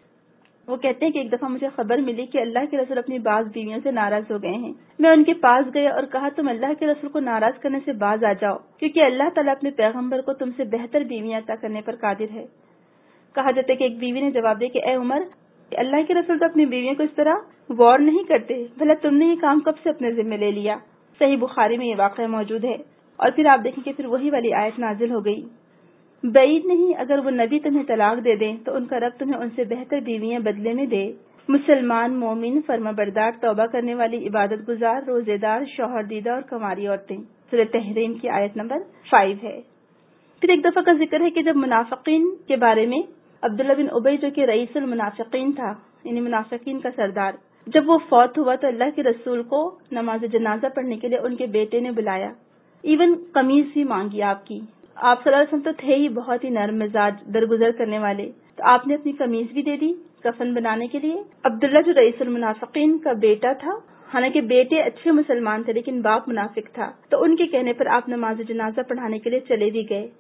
B: وہ کہتے ہیں کہ ایک دفعہ مجھے خبر ملی کہ اللہ کے رسول اپنی بعض بیویوں سے ناراض ہو گئے ہیں. میں ان کے پاس گیا اور کہا تم اللہ کے رسول کو ناراض کرنے سے باز آ جاؤ، کیونکہ اللہ تعالیٰ اپنے پیغمبر کو تم سے بہتر بیویاں عطا کرنے پر قادر ہے. کہا جاتا ہے کہ ایک بیوی نے جواب دیا کہ اے عمر، اللہ کے رسول تو اپنی بیویوں کو اس طرح وار نہیں کرتے، بھلا تم نے یہ کام کب سے اپنے ذمہ لے لیا. صحیح بخاری میں یہ واقعہ موجود ہے. اور پھر آپ دیکھیں کہ پھر وہی والی آیت نازل ہو گئی، بعید نہیں اگر وہ نبی تمہیں طلاق دے دیں تو ان کا رب تمہیں ان سے بہتر بیویاں بدلے میں دے. مسلمان، مومن، فرما بردار، توبہ کرنے والی، عبادت گزار، روزے دار، شوہر دیدہ اور کنواری عورتیں. سورہ تحریم کی آیت نمبر 5 ہے. پھر ایک دفعہ کا ذکر ہے کہ جب منافقین کے بارے میں عبداللہ بن ابی جو کہ رئیس المنافقین تھا، یعنی منافقین کا سردار، جب وہ فوت ہوا تو اللہ کے رسول کو نماز جنازہ پڑھنے کے لیے ان کے بیٹے نے بلایا. ایون قمیض بھی مانگی آپ کی. آپ صلی اللہ علیہ وسلم تو تھے ہی بہت ہی نرم مزاج، درگزر کرنے والے، تو آپ نے اپنی قمیض بھی دے دی کفن بنانے کے لیے. عبداللہ جو رئیس المنافقین کا بیٹا تھا، حالانکہ بیٹے اچھے مسلمان تھے لیکن باپ منافق تھا، تو ان کے کہنے پر آپ نماز جنازہ پڑھانے کے لیے چلے بھی گئے.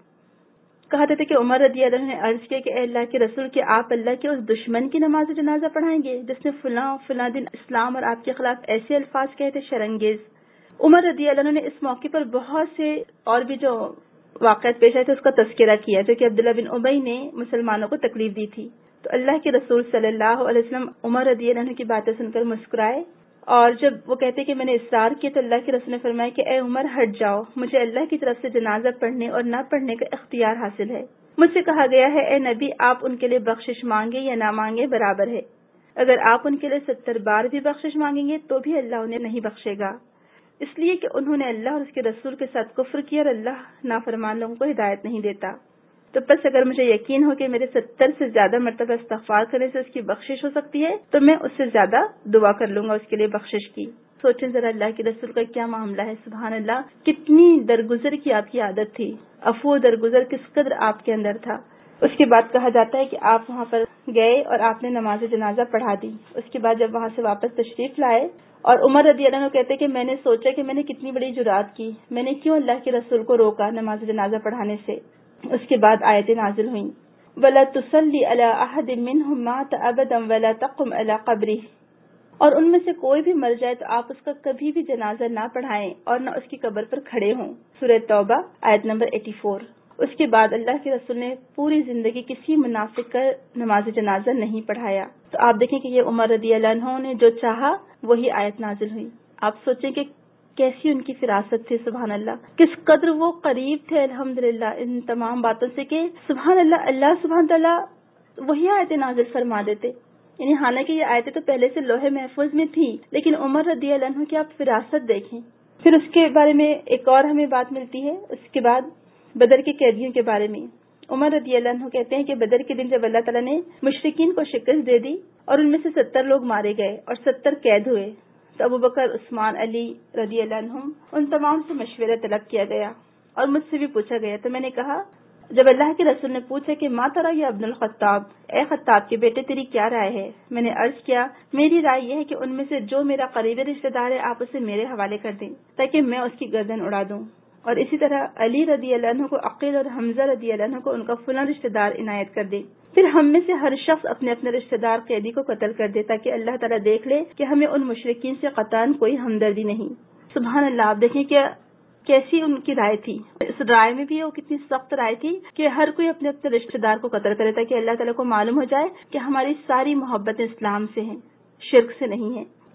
B: کہا جاتا ہے کہ عمر رضی اللہ عنہ نے عرض کیا کہ اے اللہ کے رسول، کہ آپ اللہ کے اس دشمن کی نماز جنازہ پڑھائیں گے جس نے فلاں فلاں دن اسلام اور آپ کے خلاف ایسے الفاظ کہے تھے شرنگیز. عمر رضی اللہ عنہ نے اس موقع پر بہت سے اور بھی جو واقعات پیش آئے تھے اس کا تذکرہ کیا، جو کہ عبداللہ بن ابی نے مسلمانوں کو تکلیف دی تھی. تو اللہ کے رسول صلی اللہ علیہ وسلم عمر رضی اللہ عنہ کی باتیں سن کر مسکرائے، اور جب وہ کہتے کہ میں نے اصرار کیا تو اللہ کے رسول نے فرمایا کہ اے عمر ہٹ جاؤ، مجھے اللہ کی طرف سے جنازہ پڑھنے اور نہ پڑھنے کا اختیار حاصل ہے. مجھ سے کہا گیا ہے اے نبی، آپ ان کے لیے بخشش مانگے یا نہ مانگے برابر ہے. اگر آپ ان کے لیے 70 بار بھی بخشش مانگیں گے تو بھی اللہ انہیں نہیں بخشے گا، اس لیے کہ انہوں نے اللہ اور اس کے رسول کے ساتھ کفر کیا اور اللہ نافرمان لوگوں کو ہدایت نہیں دیتا. تو بس اگر مجھے یقین ہو کہ میرے 70 سے زیادہ مرتبہ استغفار کرنے سے اس کی بخشش ہو سکتی ہے تو میں اس سے زیادہ دعا کر لوں گا اس کے لیے بخشش کی. سوچیں ذرا اللہ کے رسول کا کیا معاملہ ہے. سبحان اللہ، کتنی درگزر کی آپ کی عادت تھی، عفو درگزر کس قدر آپ کے اندر تھا. اس کے بعد کہا جاتا ہے کہ آپ وہاں پر گئے اور آپ نے نماز جنازہ پڑھا دی. اس کے بعد جب وہاں سے واپس تشریف لائے اور عمر رضی اللہ عنہ کہتے کہ میں نے سوچا کہ میں نے کتنی بڑی جرات کی، میں نے کیوں اللہ کے رسول کو روکا نماز جنازہ پڑھانے سے. اس کے بعد آیتیں نازل ہوئیں، وَلَا تُصَلِّ عَلَىٰ أَحَدٍ مِّنْهُمْ مَاتَ أَبَدًا وَلَا تَقُمْ عَلَىٰ قَبْرِهِ، اور ان میں سے کوئی بھی مر جائے تو آپ اس کا کبھی بھی جنازہ نہ پڑھائیں اور نہ اس کی قبر پر کھڑے ہوں. سورہ توبہ آیت نمبر 84. اس کے بعد اللہ کے رسول نے پوری زندگی کسی منافق کا نماز جنازہ نہیں پڑھایا. تو آپ دیکھیں کہ یہ عمر رضی اللہ عنہ نے جو چاہا وہی آیت نازل ہوئی. آپ سوچیں کہ کیسی ان کی فراست تھی. سبحان اللہ، کس قدر وہ قریب تھے الحمدللہ ان تمام باتوں سے کہ سبحان اللہ، اللہ سبحان تعالیٰ وہی آیتیں نازل فرما دیتے. یعنی حالانکہ یہ آیتیں تو پہلے سے لوح محفوظ میں تھی، لیکن عمر رضی اللہ عنہ کی آپ فراست دیکھیں. پھر اس کے بارے میں ایک اور ہمیں بات ملتی ہے. اس کے بعد بدر کے قیدیوں کے بارے میں عمر رضی اللہ عنہ کہتے ہیں کہ بدر کے دن جب اللہ تعالیٰ نے مشرکین کو شکست دے دی اور ان میں سے 70 لوگ مارے گئے اور 70 قید ہوئے تو ابو بکر، عثمان، علی رضی اللہ عنہم ان تمام سے مشورہ طلب کیا گیا اور مجھ سے بھی پوچھا گیا. تو میں نے کہا، جب اللہ کے رسول نے پوچھا کہ ما ترى یا ابن الخطاب، اے خطاب کے بیٹے تیری کیا رائے ہے، میں نے عرض کیا میری رائے یہ ہے کہ ان میں سے جو میرا قریبی رشتہ دار ہے آپ اسے میرے حوالے کر دیں تاکہ میں اس کی گردن اڑا دوں، اور اسی طرح علی رضی اللہ عنہ کو عقیل اور حمزہ رضی اللہ عنہ کو ان کا فلاں رشتہ دار عنایت کر دے. پھر ہم میں سے ہر شخص اپنے اپنے رشتہ دار قیدی کو قتل کر دے تاکہ اللہ تعالیٰ دیکھ لے کہ ہمیں ان مشرکین سے قطعاً کوئی ہمدردی نہیں. سبحان اللہ، آپ دیکھیں کہ کیسی ان کی رائے تھی. اس رائے میں بھی وہ کتنی سخت رائے تھی کہ ہر کوئی اپنے اپنے رشتہ دار کو قتل کرے تاکہ اللہ تعالیٰ کو معلوم ہو جائے کہ ہماری ساری محبتیں اسلام سے ہیں، شرک سے نہیں ہیں.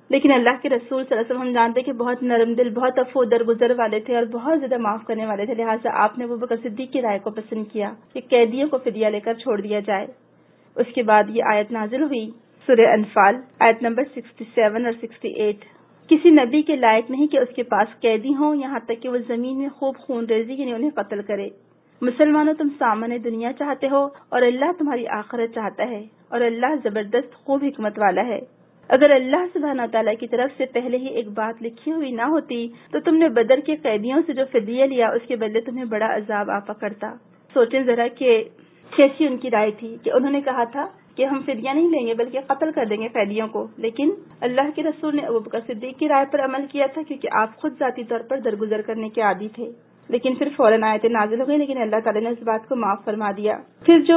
B: لیکن اللہ کے رسول صلی اللہ علیہ وسلم ہم جانتے ہیں کہ بہت نرم دل، بہت عفو درگزر والے تھے اور بہت زیادہ معاف کرنے والے تھے، لہٰذا آپ نے ابوبکر صدیق کی رائے کو پسند کیا کہ قیدیوں کو فدیہ لے کر چھوڑ دیا جائے۔ اس کے بعد یہ آیت نازل ہوئی سورہ انفال آیت نمبر 67 اور 68۔ کسی نبی کے لائق نہیں کہ اس کے پاس قیدی ہوں، یہاں تک کہ وہ زمین میں خوب خون ریزی یعنی انہیں قتل کرے۔ مسلمانوں، تم سامان دنیا چاہتے ہو اور اللہ تمہاری آخرت چاہتا ہے، اور اللہ زبردست خوب حکمت والا ہے۔ اگر اللہ سبحانہ تعالیٰ کی طرف سے پہلے ہی ایک بات لکھی ہوئی نہ ہوتی تو تم نے بدر کے قیدیوں سے جو فدیہ لیا اس کے بدلے تمہیں بڑا عذاب آ پکڑتا۔ سوچیں ذرا کہ کیسی ان کی رائے تھی کہ انہوں نے کہا تھا کہ ہم فدیہ نہیں لیں گے بلکہ قتل کر دیں گے قیدیوں کو، لیکن اللہ کے رسول نے ابوبکر صدیق کی رائے پر عمل کیا تھا کیونکہ آپ خود ذاتی طور پر درگزر کرنے کے عادی تھے۔ لیکن پھر فوراً آیتیں نازل ہو گئی، لیکن اللہ تعالیٰ نے اس بات کو معاف فرما دیا۔ پھر جو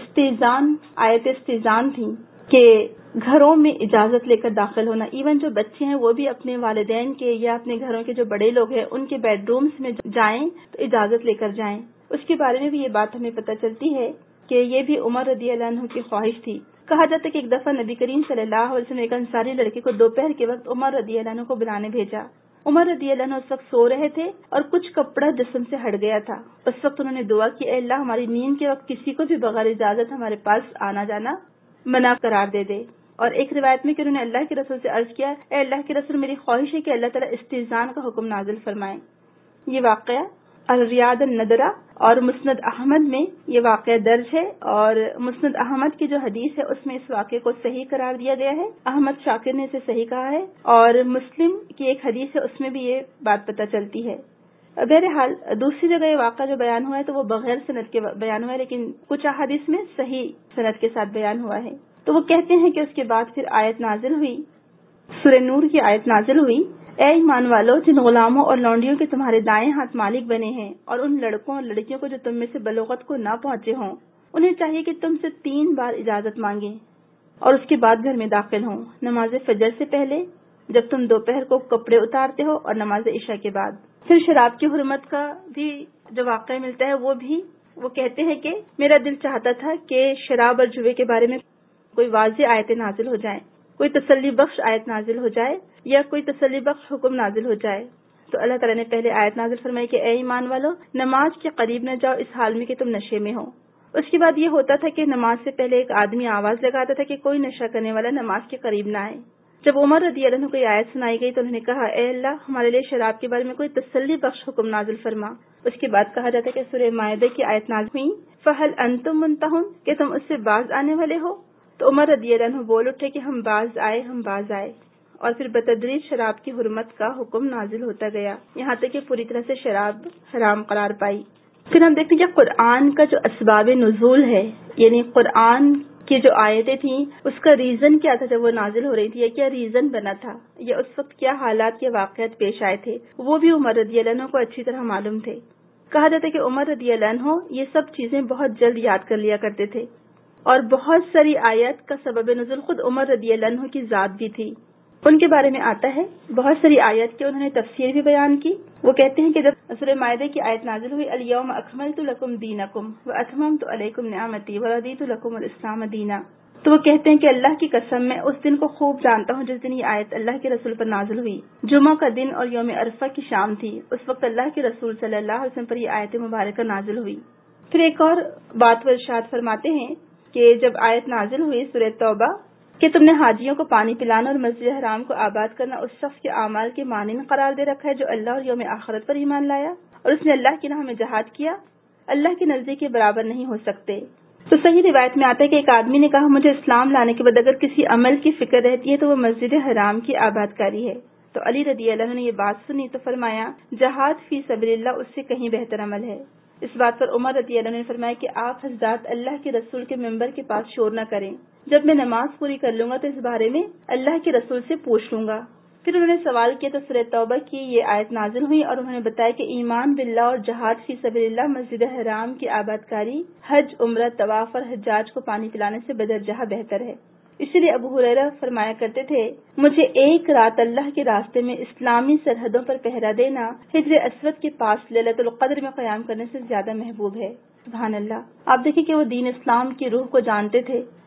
B: آیت استئذان تھی کہ گھروں میں اجازت لے کر داخل ہونا، ایون جو بچے ہیں وہ بھی اپنے والدین کے یا اپنے گھروں کے جو بڑے لوگ ہیں ان کے بیڈ رومز میں جائیں تو اجازت لے کر جائیں، اس کے بارے میں بھی یہ بات ہمیں پتہ چلتی ہے کہ یہ بھی عمر رضی اللہ عنہ کی خواہش تھی۔ کہا جاتا ہے کہ ایک دفعہ نبی کریم صلی اللہ علیہ وسلم نے ایک انصاری لڑکے کو دوپہر کے وقت عمر رضی اللہ عنہ کو بلانے بھیجا۔ عمر رضی اللہ عنہ اس وقت سو رہے تھے اور کچھ کپڑا جسم سے ہٹ گیا تھا۔ اس وقت انہوں نے دعا کی، اے اللہ ہماری نیند کے وقت کسی کو بھی بغیر اجازت ہمارے پاس آنا جانا منع قرار دے دے۔ اور ایک روایت میں کہ انہوں نے اللہ کے رسول سے عرض کیا، اے اللہ کے رسول میری خواہش ہے کہ اللہ تعالیٰ استئذان کا حکم نازل فرمائے۔ یہ واقعہ الریاض الندرہ اور مسند احمد میں یہ واقعہ درج ہے، اور مسند احمد کی جو حدیث ہے اس میں اس واقعے کو صحیح قرار دیا گیا ہے، احمد شاکر نے اسے صحیح کہا ہے، اور مسلم کی ایک حدیث ہے اس میں بھی یہ بات پتہ چلتی ہے۔ بہرحال دوسری جگہ یہ واقعہ جو بیان ہوا ہے تو وہ بغیر سند کے بیان ہوا ہے، لیکن کچھ احادیث میں صحیح سند کے ساتھ بیان ہوا ہے۔ تو وہ کہتے ہیں کہ اس کے بعد پھر آیت نازل ہوئی، سورہ نور کی آیت نازل ہوئی، اے ایمان والو جن غلاموں اور لونڈیوں کے تمہارے دائیں ہاتھ مالک بنے ہیں اور ان لڑکوں اور لڑکیوں کو جو تم میں سے بلوغت کو نہ پہنچے ہوں، انہیں چاہیے کہ تم سے 3 بار اجازت مانگیں اور اس کے بعد گھر میں داخل ہوں، نماز فجر سے پہلے، جب تم دوپہر کو کپڑے اتارتے ہو، اور نماز عشاء کے بعد۔ پھر شراب کی حرمت کا بھی جو واقعہ ملتا ہے وہ کہتے ہیں کہ میرا دل چاہتا تھا کہ شراب اور جوئے کے بارے میں کوئی واضح آیتیں نازل ہو جائیں، کوئی تسلی بخش آیت نازل ہو جائے یا کوئی تسلی بخش حکم نازل ہو جائے۔ تو اللہ تعالیٰ نے پہلے آیت نازل فرمائی کہ اے ایمان والو نماز کے قریب نہ جاؤ اس حال میں کہ تم نشے میں ہو۔ اس کے بعد یہ ہوتا تھا کہ نماز سے پہلے ایک آدمی آواز لگاتا تھا کہ کوئی نشہ کرنے والا نماز کے قریب نہ آئے۔ جب عمر رضی اللہ عنہ کو یہ آیت سنائی گئی تو انہوں نے کہا، اے اللہ ہمارے لیے شراب کے بارے میں کوئی تسلی بخش حکم نازل فرما۔ اس کے بعد کہا جاتا ہے کہ سورہ مائدہ کی آیت نازل ہوئی، فَهَلْ أَنْتُمْ مُنْتَهُونَ کہ تم اس سے باز آنے والے ہو۔ تو عمر رضی اللہ عنہ بول اٹھے کہ ہم باز آئے، اور پھر بتدریج شراب کی حرمت کا حکم نازل ہوتا گیا، یہاں تک کہ پوری طرح سے شراب حرام قرار پائی۔ پھر ہم دیکھتے ہیں کہ قرآن کا جو اسباب نزول ہے، یعنی قرآن کی جو آیتیں تھیں اس کا ریزن کیا تھا جب وہ نازل ہو رہی تھی، یا کیا ریزن بنا تھا، یا اس وقت کیا حالات کے واقعات پیش آئے تھے، وہ بھی عمر رضی اللہ عنہ کو اچھی طرح معلوم تھے۔ کہا جاتا ہے کہ عمر رضی اللہ عنہ یہ سب چیزیں بہت جلد یاد کر لیا کرتے تھے، اور بہت ساری آیت کا سبب نزول خود عمر رضی اللہ عنہ کی ذات بھی تھی۔ ان کے بارے میں آتا ہے بہت ساری آیت کی انہوں نے تفسیر بھی بیان کی۔ وہ کہتے ہیں کہ جب سورہ مائدہ کی آیت نازل ہوئی، الیوم اکملت لکم دینکم واتممت علیکم نعمتی ورضیت لکم الاسلام دینا، تو وہ کہتے ہیں کہ اللہ کی قسم میں اس دن کو خوب جانتا ہوں جس دن یہ آیت اللہ کے رسول پر نازل ہوئی۔ جمعہ کا دن اور یوم عرفہ کی شام تھی، اس وقت اللہ کے رسول صلی اللہ علیہ وسلم پر یہ آیت مبارکہ نازل ہوئی۔ پھر ایک اور بات وہ ارشاد فرماتے ہیں کہ جب آیت نازل ہوئی سورہ توبہ کہ تم نے حاجیوں کو پانی پلانا اور مسجد حرام کو آباد کرنا اس شخص کے اعمال کے مانند قرار دے رکھا ہے جو اللہ اور یوم آخرت پر ایمان لایا اور اس نے اللہ کی راہ میں جہاد کیا، اللہ کے نزدیک کے برابر نہیں ہو سکتے۔ تو صحیح روایت میں آتا ہے کہ ایک آدمی نے کہا، مجھے اسلام لانے کے بعد اگر کسی عمل کی فکر رہتی ہے تو وہ مسجد حرام کی آباد کاری ہے۔ تو علی رضی اللہ عنہ نے یہ بات سنی تو فرمایا، جہاد فی سبیل اللہ اس سے کہیں بہتر عمل ہے۔ اس بات پر عمر رضی اللہ عنہ نے فرمایا کہ آپ حضرات اللہ کے رسول کے ممبر کے پاس شور نہ کریں، جب میں نماز پوری کر لوں گا تو اس بارے میں اللہ کے رسول سے پوچھ لوں گا۔ پھر انہوں نے سوال کیا تو سورہ توبہ کی یہ آیت نازل ہوئی اور انہوں نے بتایا کہ ایمان باللہ اور جہاد فی سبیل اللہ مسجد حرام کی آباد کاری حج، عمرہ، طواف اور حجاج کو پانی پلانے سے بدرجہ بہتر ہے۔ اسی لیے ابو ہریرہ فرمایا کرتے تھے، مجھے ایک رات اللہ کے راستے میں اسلامی سرحدوں پر پہرا دینا حجر اسود کے پاس لیلۃ القدر میں قیام کرنے سے زیادہ محبوب ہے۔ سبحان اللہ۔ آپ دیکھیں کہ وہ دین اسلام کی روح کو جانتے تھے،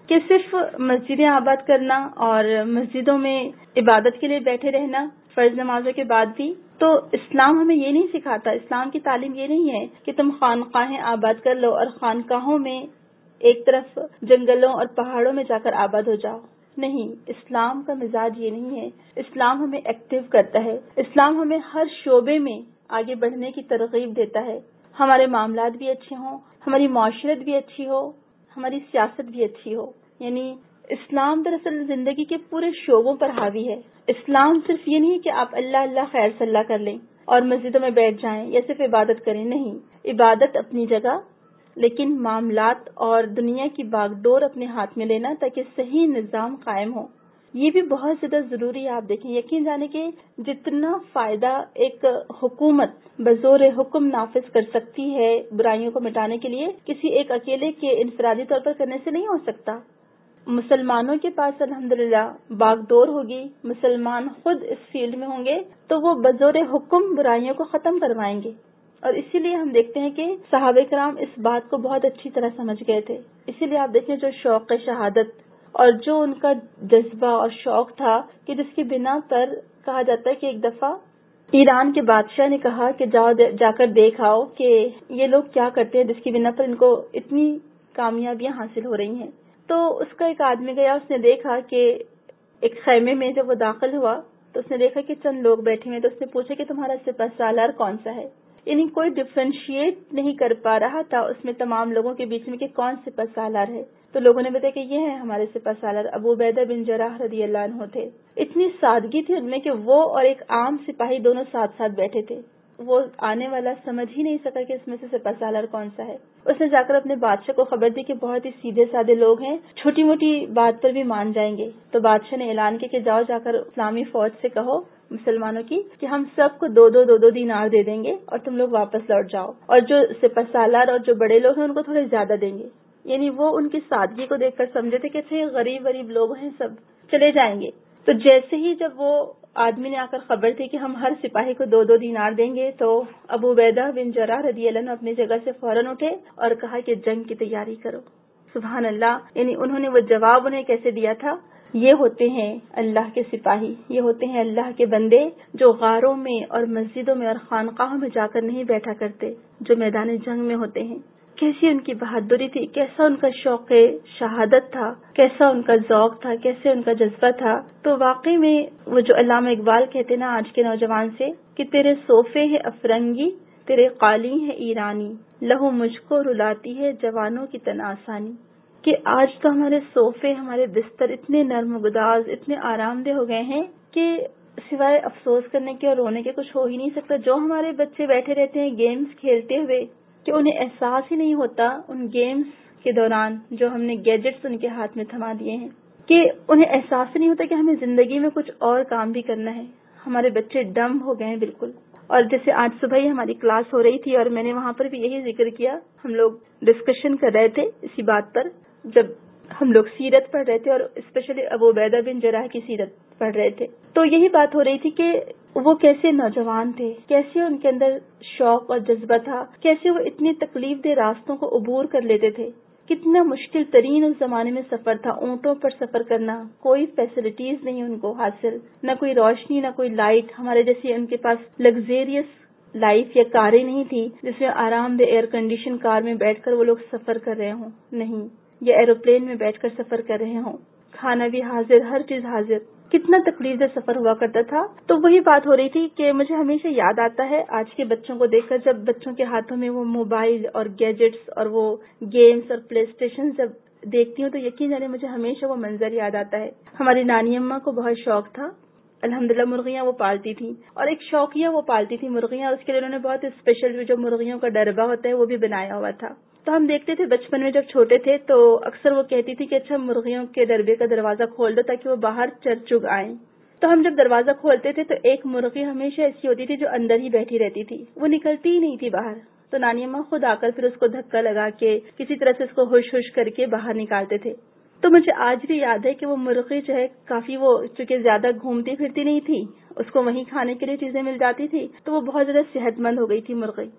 B: کہ صرف مسجدیں آباد کرنا اور مسجدوں میں عبادت کے لیے بیٹھے رہنا فرض نمازوں کے بعد بھی، تو اسلام ہمیں یہ نہیں سکھاتا. اسلام کی تعلیم یہ نہیں ہے کہ تم خانقاہیں آباد کر لو اور خانقاہوں میں ایک طرف جنگلوں اور پہاڑوں میں جا کر آباد ہو جاؤ. نہیں، اسلام کا مزاج یہ نہیں ہے. اسلام ہمیں ایکٹیو کرتا ہے. اسلام ہمیں ہر شعبے میں آگے بڑھنے کی ترغیب دیتا ہے. ہمارے معاملات بھی اچھے ہوں، ہماری معاشرت بھی اچھی ہو، ہماری سیاست بھی اچھی ہو. یعنی اسلام دراصل زندگی کے پورے شعبوں پر حاوی ہے. اسلام صرف یہ نہیں کہ آپ اللہ اللہ خیر صلی اللہ کر لیں اور مسجدوں میں بیٹھ جائیں یا صرف عبادت کریں. نہیں، عبادت اپنی جگہ، لیکن معاملات اور دنیا کی باغ ڈور اپنے ہاتھ میں لینا تاکہ صحیح نظام قائم ہو، یہ بھی بہت زیادہ ضروری ہے. آپ دیکھیں، یقین جانے کہ جتنا فائدہ ایک حکومت بزور حکم نافذ کر سکتی ہے برائیوں کو مٹانے کے لیے، کسی ایک اکیلے کے انفرادی طور پر کرنے سے نہیں ہو سکتا. مسلمانوں کے پاس الحمدللہ باغ ڈور ہوگی، مسلمان خود اس فیلڈ میں ہوں گے تو وہ بزور حکم برائیوں کو ختم کروائیں گے. اور اسی لیے ہم دیکھتے ہیں کہ صحابہ کرام اس بات کو بہت اچھی طرح سمجھ گئے تھے. اسی لیے آپ دیکھیں جو شوق شہادت اور جو ان کا جذبہ اور شوق تھا کہ جس کی بنا پر کہا جاتا ہے کہ ایک دفعہ ایران کے بادشاہ نے کہا کہ جا کر دیکھ آؤ کہ یہ لوگ کیا کرتے ہیں جس کی بنا پر ان کو اتنی کامیابیاں حاصل ہو رہی ہیں. تو اس کا ایک آدمی گیا، اس نے دیکھا کہ ایک خیمے میں جب وہ داخل ہوا تو اس نے دیکھا کہ چند لوگ بیٹھے ہیں. تو اس نے پوچھا کہ تمہارا سپہ سالار کون سا ہے. یعنی کوئی ڈفرینشیٹ نہیں کر پا رہا تھا اس میں تمام لوگوں کے بیچ میں کہ کون سپہ سالار ہے. تو لوگوں نے بتایا کہ یہ ہے ہمارے سپہ سالار ابو عبیدہ بن جراح رضی اللہ عنہ تھے. اتنی سادگی تھی ان میں کہ وہ اور ایک عام سپاہی دونوں ساتھ ساتھ بیٹھے تھے. وہ آنے والا سمجھ ہی نہیں سکا کہ اس میں سے سپہ سالار کون سا ہے. اس نے جا کر اپنے بادشاہ کو خبر دی کہ بہت ہی سیدھے سادے لوگ ہیں، چھوٹی موٹی بات پر بھی مان جائیں گے. تو بادشاہ نے اعلان کیا کہ جاؤ جا کر اسلامی فوج سے کہو مسلمانوں کی کہ ہم سب کو دو دینار دے دیں گے اور تم لوگ واپس لوٹ جاؤ، اور جو سپہ سالار اور جو بڑے لوگ ہیں ان کو تھوڑے زیادہ دیں گے. یعنی وہ ان کی سادگی کو دیکھ کر سمجھے تھے کہ تھے غریب لوگ ہیں، سب چلے جائیں گے. تو جیسے ہی جب وہ آدمی نے آ کر خبر تھی کہ ہم ہر سپاہی کو 2 دینار دیں گے، تو ابو عبیدہ بن جراح رضی اللہ عنہ اپنی جگہ سے فوراً اٹھے اور کہا کہ جنگ کی تیاری کرو. سبحان اللہ. یعنی انہوں نے وہ جواب انہیں کیسے دیا تھا. یہ ہوتے ہیں اللہ کے سپاہی، یہ ہوتے ہیں اللہ کے بندے جو غاروں میں اور مسجدوں میں اور خانقاہوں میں جا کر نہیں بیٹھا کرتے، جو میدان جنگ میں ہوتے ہیں. کیسی ان کی بہادری تھی، کیسا ان کا شوق شہادت تھا، کیسا ان کا ذوق تھا، کیسے ان کا جذبہ تھا. تو واقعی میں وہ جو علامہ اقبال کہتے نا آج کے نوجوان سے کہ تیرے صوفے ہے افرنگی، تیرے قالین ہے ایرانی، لہو مجھ کو رلاتی ہے جوانوں کی تن آسانی. کہ آج تو ہمارے صوفے، ہمارے بستر اتنے نرم و گداز، اتنے آرام دہ ہو گئے ہیں کہ سوائے افسوس کرنے کے اور رونے کے کچھ ہو ہی نہیں سکتا. جو ہمارے بچے بیٹھے رہتے ہیں گیمز کھیلتے ہوئے کہ انہیں احساس ہی نہیں ہوتا ان گیمز کے دوران جو ہم نے گیجٹس ان کے ہاتھ میں تھما دیے ہیں، کہ انہیں احساس ہی نہیں ہوتا کہ ہمیں زندگی میں کچھ اور کام بھی کرنا ہے. ہمارے بچے ڈم ہو گئے ہیں بالکل. اور جیسے آج صبح ہی ہماری کلاس ہو رہی تھی اور میں نے وہاں پر بھی یہی ذکر کیا، ہم لوگ ڈسکشن کر رہے تھے اسی بات پر جب ہم لوگ سیرت پڑھ رہے تھے اور اسپیشلی ابو عبیدہ بن جراح کی سیرت پڑھ رہے تھے. تو یہی بات ہو رہی تھی کہ وہ کیسے نوجوان تھے، کیسے ان کے اندر شوق اور جذبہ تھا، کیسے وہ اتنی تکلیف دہ راستوں کو عبور کر لیتے تھے. کتنا مشکل ترین اس زمانے میں سفر تھا، اونٹوں پر سفر کرنا، کوئی فیسلٹیز نہیں ان کو حاصل، نہ کوئی روشنی نہ کوئی لائٹ. ہمارے جیسے ان کے پاس لگزریس لائف یا کاریں نہیں تھی جس میں آرام دہ ایئر کنڈیشن کار میں بیٹھ کر وہ لوگ سفر کر رہے ہوں، نہیں، یا ایروپلین میں بیٹھ کر سفر کر رہے ہوں، کھانا بھی حاضر، ہر چیز حاضر. کتنا تکلیف دہ سفر ہوا کرتا تھا. تو وہی بات ہو رہی تھی کہ مجھے ہمیشہ یاد آتا ہے آج کے بچوں کو دیکھ کر، جب بچوں کے ہاتھوں میں وہ موبائل اور گیجٹس اور وہ گیمز اور پلے اسٹیشن جب دیکھتی ہوں تو یقین جانے مجھے ہمیشہ وہ منظر یاد آتا ہے. ہماری نانی اماں کو بہت شوق تھا، الحمدللہ مرغیاں وہ پالتی تھیں اور ایک شوقیہ وہ پالتی تھی مرغیاں. اس کے لیے انہوں نے بہت اسپیشل جو مرغیوں کا ڈربہ ہوتا ہے وہ بھی بنایا ہوا تھا. تو ہم دیکھتے تھے بچپن میں جب چھوٹے تھے تو اکثر وہ کہتی تھی کہ اچھا مرغیوں کے ڈربے کا دروازہ کھول دو تاکہ وہ باہر چر چگ آئیں. تو ہم جب دروازہ کھولتے تھے تو ایک مرغی ہمیشہ ایسی ہوتی تھی جو اندر ہی بیٹھی رہتی تھی، وہ نکلتی ہی نہیں تھی باہر. تو نانی اماں خود آ کر پھر اس کو دھکا لگا کے کسی طرح سے اس کو ہوش ہوش کر کے باہر نکالتے تھے. تو مجھے آج بھی یاد ہے کہ وہ مرغی جو ہے کافی، وہ چونکہ زیادہ گھومتی پھرتی نہیں تھی، اس کو وہیں کھانے کے لیے چیزیں مل جاتی تھی، تو وہ بہت زیادہ صحت مند ہو گئی تھی مرغی.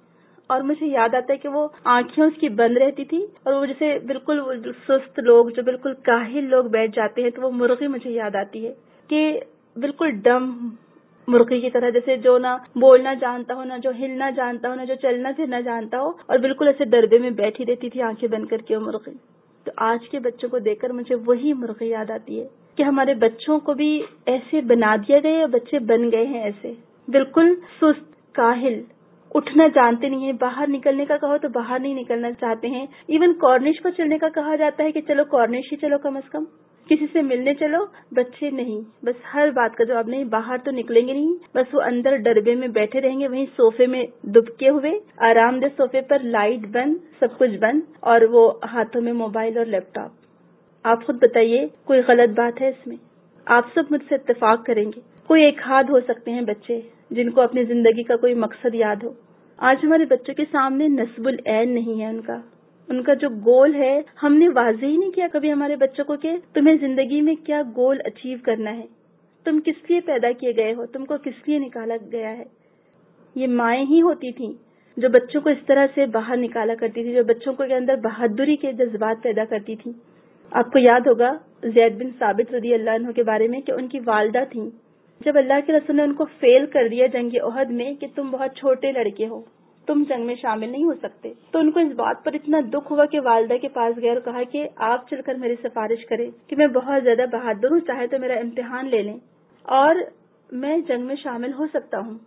B: اور مجھے یاد آتا ہے کہ وہ آنکھیں اس کی بند رہتی تھی اور وہ جیسے بالکل سست لوگ جو بالکل کاہل لوگ بیٹھ جاتے ہیں تو وہ مرغی مجھے یاد آتی ہے کہ بالکل ڈم مرغی کی طرح، جیسے جو نہ بولنا جانتا ہو، نہ جو ہلنا جانتا ہو، نہ جو چلنا پھرنا جانتا ہو، اور بالکل ایسے ڈربے میں بیٹھی رہتی تھی آنکھیں بند کر کے وہ مرغی. تو آج کے بچوں کو دیکھ کر مجھے وہی مرغی یاد آتی ہے کہ ہمارے بچوں کو بھی ایسے بنا دیا گیا اور بچے بن گئے ہیں ایسے بالکل سست کاہل، اٹھنا جانتے نہیں ہیں، باہر نکلنے کا کہو تو باہر نہیں نکلنا چاہتے ہیں. ایون کارنش پر چلنے کا کہا جاتا ہے کہ چلو کارنش ہی چلو، کم از کم کسی سے ملنے چلو، بچے نہیں، بس ہر بات کا جواب نہیں، باہر تو نکلیں گے نہیں، بس وہ اندر ڈربے میں بیٹھے رہیں گے، وہیں صوفے میں دبکے ہوئے، آرام دہ صوفے پر، لائٹ بند، سب کچھ بند، اور وہ ہاتھوں میں موبائل اور لیپ ٹاپ. آپ خود بتائیے کوئی غلط بات ہے اس میں؟ آپ سب مجھ سے اتفاق کریں گے کوئی ایک ہاتھ ہو سکتے ہیں بچے جن کو اپنی زندگی کا کوئی مقصد یاد ہو. آج ہمارے بچوں کے سامنے نصب العین نہیں ہے، ان کا جو گول ہے ہم نے واضح ہی نہیں کیا کبھی ہمارے بچوں کو کہ تمہیں زندگی میں کیا گول اچیو کرنا ہے، تم کس لیے پیدا کیے گئے ہو، تم کو کس لیے نکالا گیا ہے. یہ مائیں ہی ہوتی تھیں جو بچوں کو اس طرح سے باہر نکالا کرتی تھی، جو بچوں کے اندر بہادری کے جذبات پیدا کرتی تھی. آپ کو یاد ہوگا زید بن ثابت رضی اللہ عنہ کے بارے میں کہ ان کی والدہ تھیں. جب اللہ کے رسول نے ان کو فیل کر دیا جنگ احد میں کہ تم بہت چھوٹے لڑکے ہو، تم جنگ میں شامل نہیں ہو سکتے، تو ان کو اس بات پر اتنا دکھ ہوا کہ والدہ کے پاس گئے اور کہا کہ آپ چل کر میری سفارش کریں کہ میں بہت زیادہ بہادر ہوں، چاہے تو میرا امتحان لے لیں اور میں جنگ میں شامل ہو سکتا ہوں.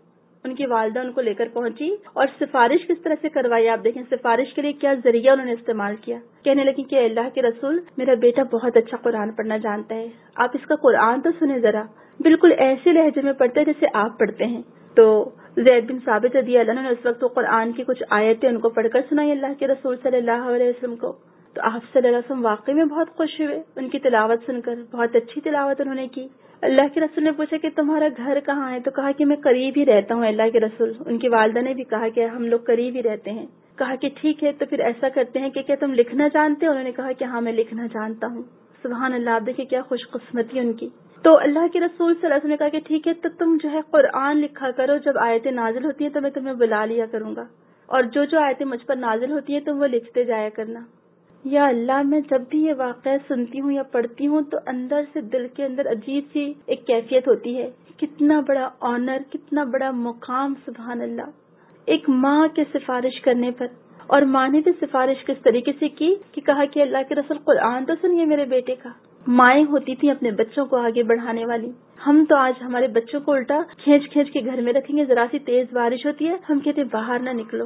B: ان کی والدہ ان کو لے کر پہنچی اور سفارش کس طرح سے کروائی. آپ دیکھیں سفارش کے لیے کیا ذریعہ انہوں نے استعمال کیا. کہنے لگی کہ اللہ کے رسول میرا بیٹا بہت اچھا قرآن پڑھنا جانتا ہے، آپ اس کا قرآن تو سنیں ذرا، بالکل ایسے لہجے میں پڑھتے ہیں جیسے آپ پڑھتے ہیں. تو زید بن ثابت رضی اللہ عنہ نے اس وقت قرآن کی کچھ آیتیں ان کو پڑھ کر سنائی اللہ کے رسول صلی اللہ علیہ وسلم کو. تو آپ صلی اللہ علیہ وسلم واقعی میں بہت خوش ہوئے ان کی تلاوت سن کر، بہت اچھی تلاوت انہوں نے کی. اللہ کے رسول نے پوچھا کہ تمہارا گھر کہاں ہے؟ تو کہا کہ میں قریب ہی رہتا ہوں اللہ کے رسول. ان کی والدہ نے بھی کہا کہ ہم لوگ قریب ہی رہتے ہیں. کہا کہ ٹھیک ہے تو پھر ایسا کرتے ہیں کہ کیا تم لکھنا جانتے ہو؟ انہوں نے کہا کہ ہاں میں لکھنا جانتا ہوں. سبحان اللہ، آپ دیکھیں کیا خوش قسمتی ان کی. تو اللہ کے رسول صلی اللہ علیہ وسلم نے کہا کہ ٹھیک ہے تو تم جو ہے قرآن لکھا کرو، جب آیتیں نازل ہوتی ہیں تو میں تمہیں بلا لیا کروں گا، اور جو جو آیتیں مجھ پر نازل ہوتی ہیں تم وہ لکھتے جایا کرنا. یا اللہ، میں جب بھی یہ واقعہ سنتی ہوں یا پڑھتی ہوں تو اندر سے دل کے اندر عجیب سی ایک کیفیت ہوتی ہے. کتنا بڑا آنر، کتنا بڑا مقام، سبحان اللہ. ایک ماں کے سفارش کرنے پر، اور ماں نے بھی سفارش کس طریقے سے کی کہ کہا کہ اللہ کے رسول قرآن تو سنیے میرے بیٹے کا. مائیں ہوتی تھیں اپنے بچوں کو آگے بڑھانے والی. ہم تو آج ہمارے بچوں کو الٹا کھینچ کھینچ کے گھر میں رکھیں گے، ذرا سی تیز بارش ہوتی ہے ہم کہتے ہیں باہر نہ نکلو.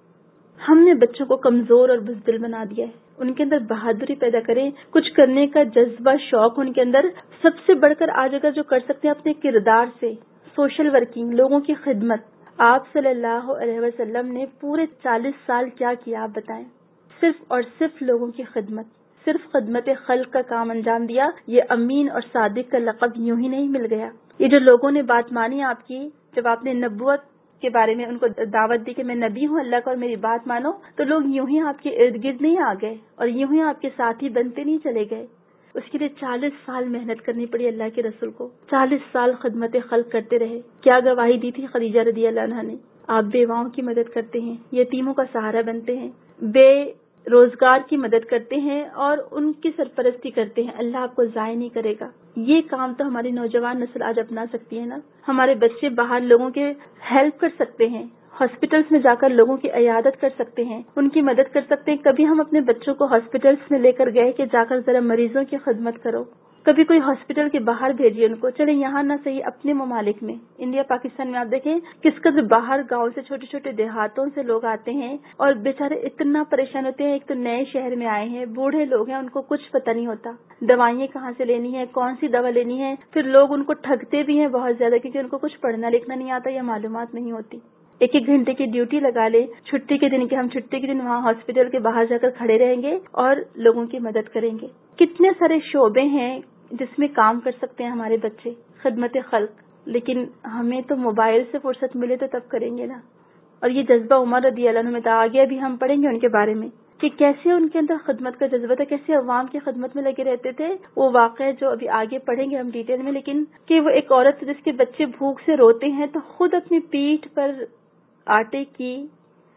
B: ہم نے بچوں کو کمزور اور بزدل بنا دیا ہے. ان کے اندر بہادری پیدا کریں، کچھ کرنے کا جذبہ، شوق ان کے اندر. سب سے بڑھ کر آج اگر جو کر سکتے ہیں اپنے کردار سے، سوشل ورکنگ، لوگوں کی خدمت. آپ صلی اللہ علیہ وسلم نے پورے 40 سال کیا کیا آپ بتائیں؟ صرف اور صرف لوگوں کی خدمت، صرف خدمت خلق کا کام انجام دیا. یہ امین اور صادق کا لقب یوں ہی نہیں مل گیا. یہ جو لوگوں نے بات مانی آپ کی، جب آپ نے نبوت کے بارے میں ان کو دعوت دی کہ میں نبی ہوں اللہ کا اور میری بات مانو، تو لوگ یوں ہی آپ کے ارد گرد نہیں آ گئے اور یوں ہی آپ کے ساتھی بنتے نہیں چلے گئے. اس کے لیے 40 سال محنت کرنی پڑی اللہ کے رسول کو. 40 سال خدمت خلق کرتے رہے. کیا گواہی دی تھی خدیجہ رضی اللہ عنہا نے. آپ بیواؤں کی مدد کرتے ہیں، یتیموں کا سہارا بنتے ہیں، بے روزگار کی مدد کرتے ہیں اور ان کی سرپرستی کرتے ہیں. اللہ آپ کو ضائع نہیں کرے گا. یہ کام تو ہماری نوجوان نسل آج اپنا سکتی ہے نا. ہمارے بچے باہر لوگوں کے ہیلپ کر سکتے ہیں، ہاسپٹلس میں جا کر لوگوں کی عیادت کر سکتے ہیں، ان کی مدد کر سکتے ہیں. کبھی ہم اپنے بچوں کو ہاسپٹلس میں لے کر گئے کہ جا کر ذرا مریضوں کی خدمت کرو. کبھی کوئی ہاسپٹل کے باہر بھیجیے ان کو. چلیں یہاں نہ صحیح اپنے ممالک میں، انڈیا پاکستان میں آپ دیکھیں کس قدر باہر گاؤں سے، چھوٹے چھوٹے دیہاتوں سے لوگ آتے ہیں اور بیچارے اتنا پریشان ہوتے ہیں. ایک تو نئے شہر میں آئے ہیں، بوڑھے لوگ ہیں، ان کو کچھ پتہ نہیں ہوتا دوائیں کہاں سے لینی ہے، کون سی دوا لینی ہے. پھر لوگ ان کو ٹھگتے بھی ہیں بہت زیادہ کیونکہ ان کو کچھ پڑھنا لکھنا نہیں آتا یا معلومات نہیں ہوتی. ایک ایک گھنٹے کی ڈیوٹی لگا لے چھٹی کے دن کہ ہم چھٹی کے دن وہاں ہاسپٹل کے باہر جا کر کھڑے رہیں گے اور لوگوں کی مدد کریں گے. کتنے سارے شعبے ہیں جس میں کام کر سکتے ہیں ہمارے بچے، خدمت خلق. لیکن ہمیں تو موبائل سے فرصت ملے تو تب کریں گے نا. اور یہ جذبہ عمر رضی اللہ عنہ میں تھا. آگے ابھی ہم پڑھیں گے ان کے بارے میں کہ کیسے ان کے اندر خدمت کا جذبہ تھا، کیسے عوام کی خدمت میں لگے رہتے تھے. وہ واقعہ جو ابھی آگے پڑھیں گے ہم ڈیٹیل میں، لیکن کہ وہ ایک عورت جس کے بچے بھوک سے روتے ہیں تو خود اپنی پیٹھ پر آٹے کی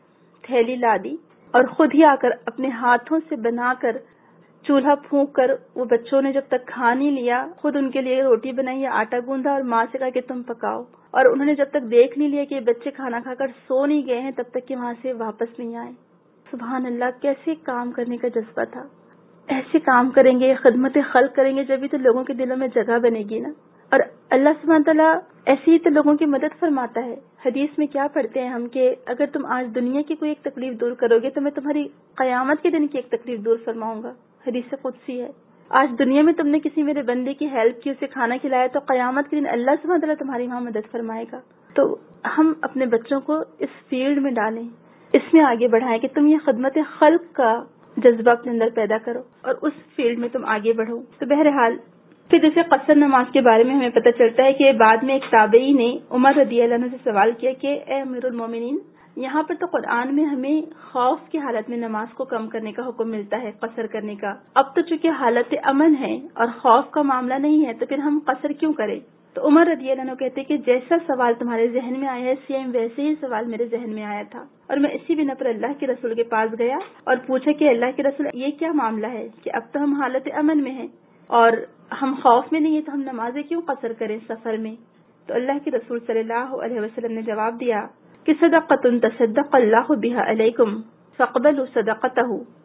B: تھیلی لا دی اور خود ہی آ کر اپنے ہاتھوں سے بنا کر چولہا پھونک کر وہ بچوں نے جب تک کھا نہیں لیا خود ان کے لیے روٹی بنائی یا آٹا گوندھا اور ماں سے کہا کہ تم پکاؤ، اور انہوں نے جب تک دیکھ نہیں لیا کہ بچے کھانا کھا کر سو نہیں گئے ہیں تب تک کہ وہاں سے واپس نہیں آئے۔ سبحان اللہ، کیسے کام کرنے کا جذبہ تھا۔ ایسے کام کریں گے، خدمت خلق کریں گے، جبھی تو لوگوں کے دلوں میں جگہ بنے گی نا۔ اور اللہ سبحانہ تعالیٰ ایسے ہی تو لوگوں کی مدد فرماتا ہے۔ حدیث میں کیا پڑھتے ہیں ہم کہ اگر تم آج دنیا کی کوئی ایک تکلیف دور کرو گے تو میں تمہاری قیامت کے دن کی ایک تکلیف دور فرماؤں گا۔ حدیث قدسی ہے۔ آج دنیا میں تم نے کسی میرے بندے کی ہیلپ کی، اسے کھانا کھلایا، تو قیامت کے دن اللہ سبحانہ تعالیٰ تمہاری وہاں مدد فرمائے گا۔ تو ہم اپنے بچوں کو اس فیلڈ میں ڈالیں، اس میں آگے بڑھائیں کہ تم یہ خدمت خلق کا جذبہ اپنے اندر پیدا کرو اور اس فیلڈ میں تم آگے بڑھو۔ تو بہرحال پھر جیسے قصر نماز کے بارے میں ہمیں پتہ چلتا ہے کہ بعد میں ایک تابعی نے عمر رضی اللہ عنہ سے سوال کیا کہ اے امیر المومنین، یہاں پر تو قرآن میں ہمیں خوف کی حالت میں نماز کو کم کرنے کا حکم ملتا ہے، قصر کرنے کا۔ اب تو چونکہ حالت امن ہے اور خوف کا معاملہ نہیں ہے تو پھر ہم قصر کیوں کریں؟ تو عمر رضی اللہ عنہ کہتے کہ جیسا سوال تمہارے ذہن میں آیا ہے سیم ویسے ہی سوال میرے ذہن میں آیا تھا، اور میں اسی بنا پر اللہ کے رسول کے پاس گیا اور پوچھا کہ اللہ کے رسول یہ کیا معاملہ ہے کہ اب تو ہم حالت امن میں ہیں اور ہم خوف میں نہیں ہیں تو ہم نمازیں کیوں قصر کریں سفر میں؟ تو اللہ کے رسول صلی اللہ علیہ وسلم نے جواب دیا کہ صدقۃ تصدق اللہ بہا علیکم فاقبلوا صدقتہ۔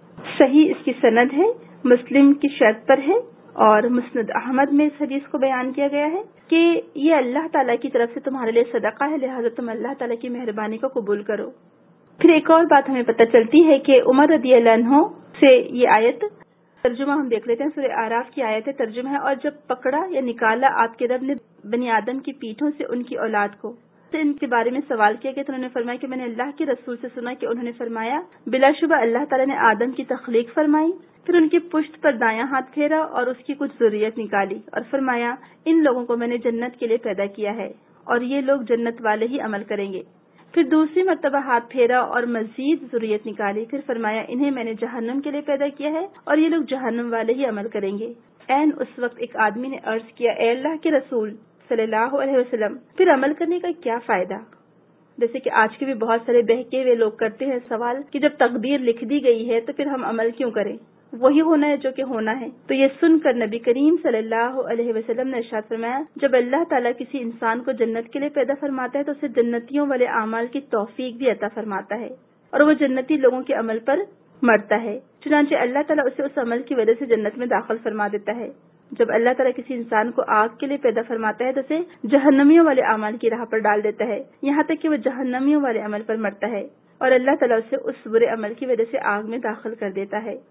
B: صحیح اس کی سند ہے، مسلم کی شرط پر ہے، اور مسند احمد میں اس حدیث کو بیان کیا گیا ہے کہ یہ اللہ تعالیٰ کی طرف سے تمہارے لیے صدقہ ہے، لہٰذا تم اللہ تعالیٰ کی مہربانی کو قبول کرو۔ پھر ایک اور بات ہمیں پتہ چلتی ہے کہ عمر رضی اللہ عنہ سے یہ آیت ترجمہ ہم دیکھ لیتے ہیں، سورہ اعراف کی آیت ہے، ترجمہ ہے، اور جب پکڑا یا نکالا آپ کے رب نے بنی آدم کی پیٹھوں سے ان کی اولاد کو، تو ان کے بارے میں سوال کیا گیا تو انہوں نے فرمایا کہ میں نے اللہ کے رسول سے سنا کہ انہوں نے فرمایا بلا شبہ اللہ تعالیٰ نے آدم کی تخلیق فرمائی، پھر ان کی پشت پر دایاں ہاتھ پھیرا اور اس کی کچھ ذریت نکالی اور فرمایا ان لوگوں کو میں نے جنت کے لیے پیدا کیا ہے اور یہ لوگ جنت والے ہی عمل کریں گے۔ پھر دوسری مرتبہ ہاتھ پھیرا اور مزید ذریت نکالی، پھر فرمایا انہیں میں نے جہنم کے لیے پیدا کیا ہے اور یہ لوگ جہنم والے ہی عمل کریں گے۔ عین اس وقت ایک آدمی نے عرض کیا اے اللہ کے رسول صلی اللہ علیہ وسلم، پھر عمل کرنے کا کیا فائدہ؟ جیسے کہ آج کے بھی بہت سارے بہکے ہوئے لوگ کرتے ہیں سوال کہ جب تقدیر لکھ دی گئی ہے تو پھر ہم عمل کیوں کریں، وہی ہونا ہے جو کہ ہونا ہے۔ تو یہ سن کر نبی کریم صلی اللہ علیہ وسلم نے ارشاد فرمایا جب اللہ تعالیٰ کسی انسان کو جنت کے لیے پیدا فرماتا ہے تو اسے جنتیوں والے اعمال کی توفیق بھی عطا فرماتا ہے اور وہ جنتی لوگوں کے عمل پر مرتا ہے، چنانچہ اللہ تعالیٰ اسے اس عمل کی وجہ سے جنت میں داخل فرما دیتا ہے۔ جب اللہ تعالیٰ کسی انسان کو آگ کے لیے پیدا فرماتا ہے تو اسے جہنمیوں والے اعمال کی راہ پر ڈال دیتا ہے، یہاں تک کہ وہ جہنمیوں والے عمل پر مرتا ہے اور اللہ تعالیٰ اسے اس برے عمل کی وجہ سے آگ میں داخل کر دیتا ہے۔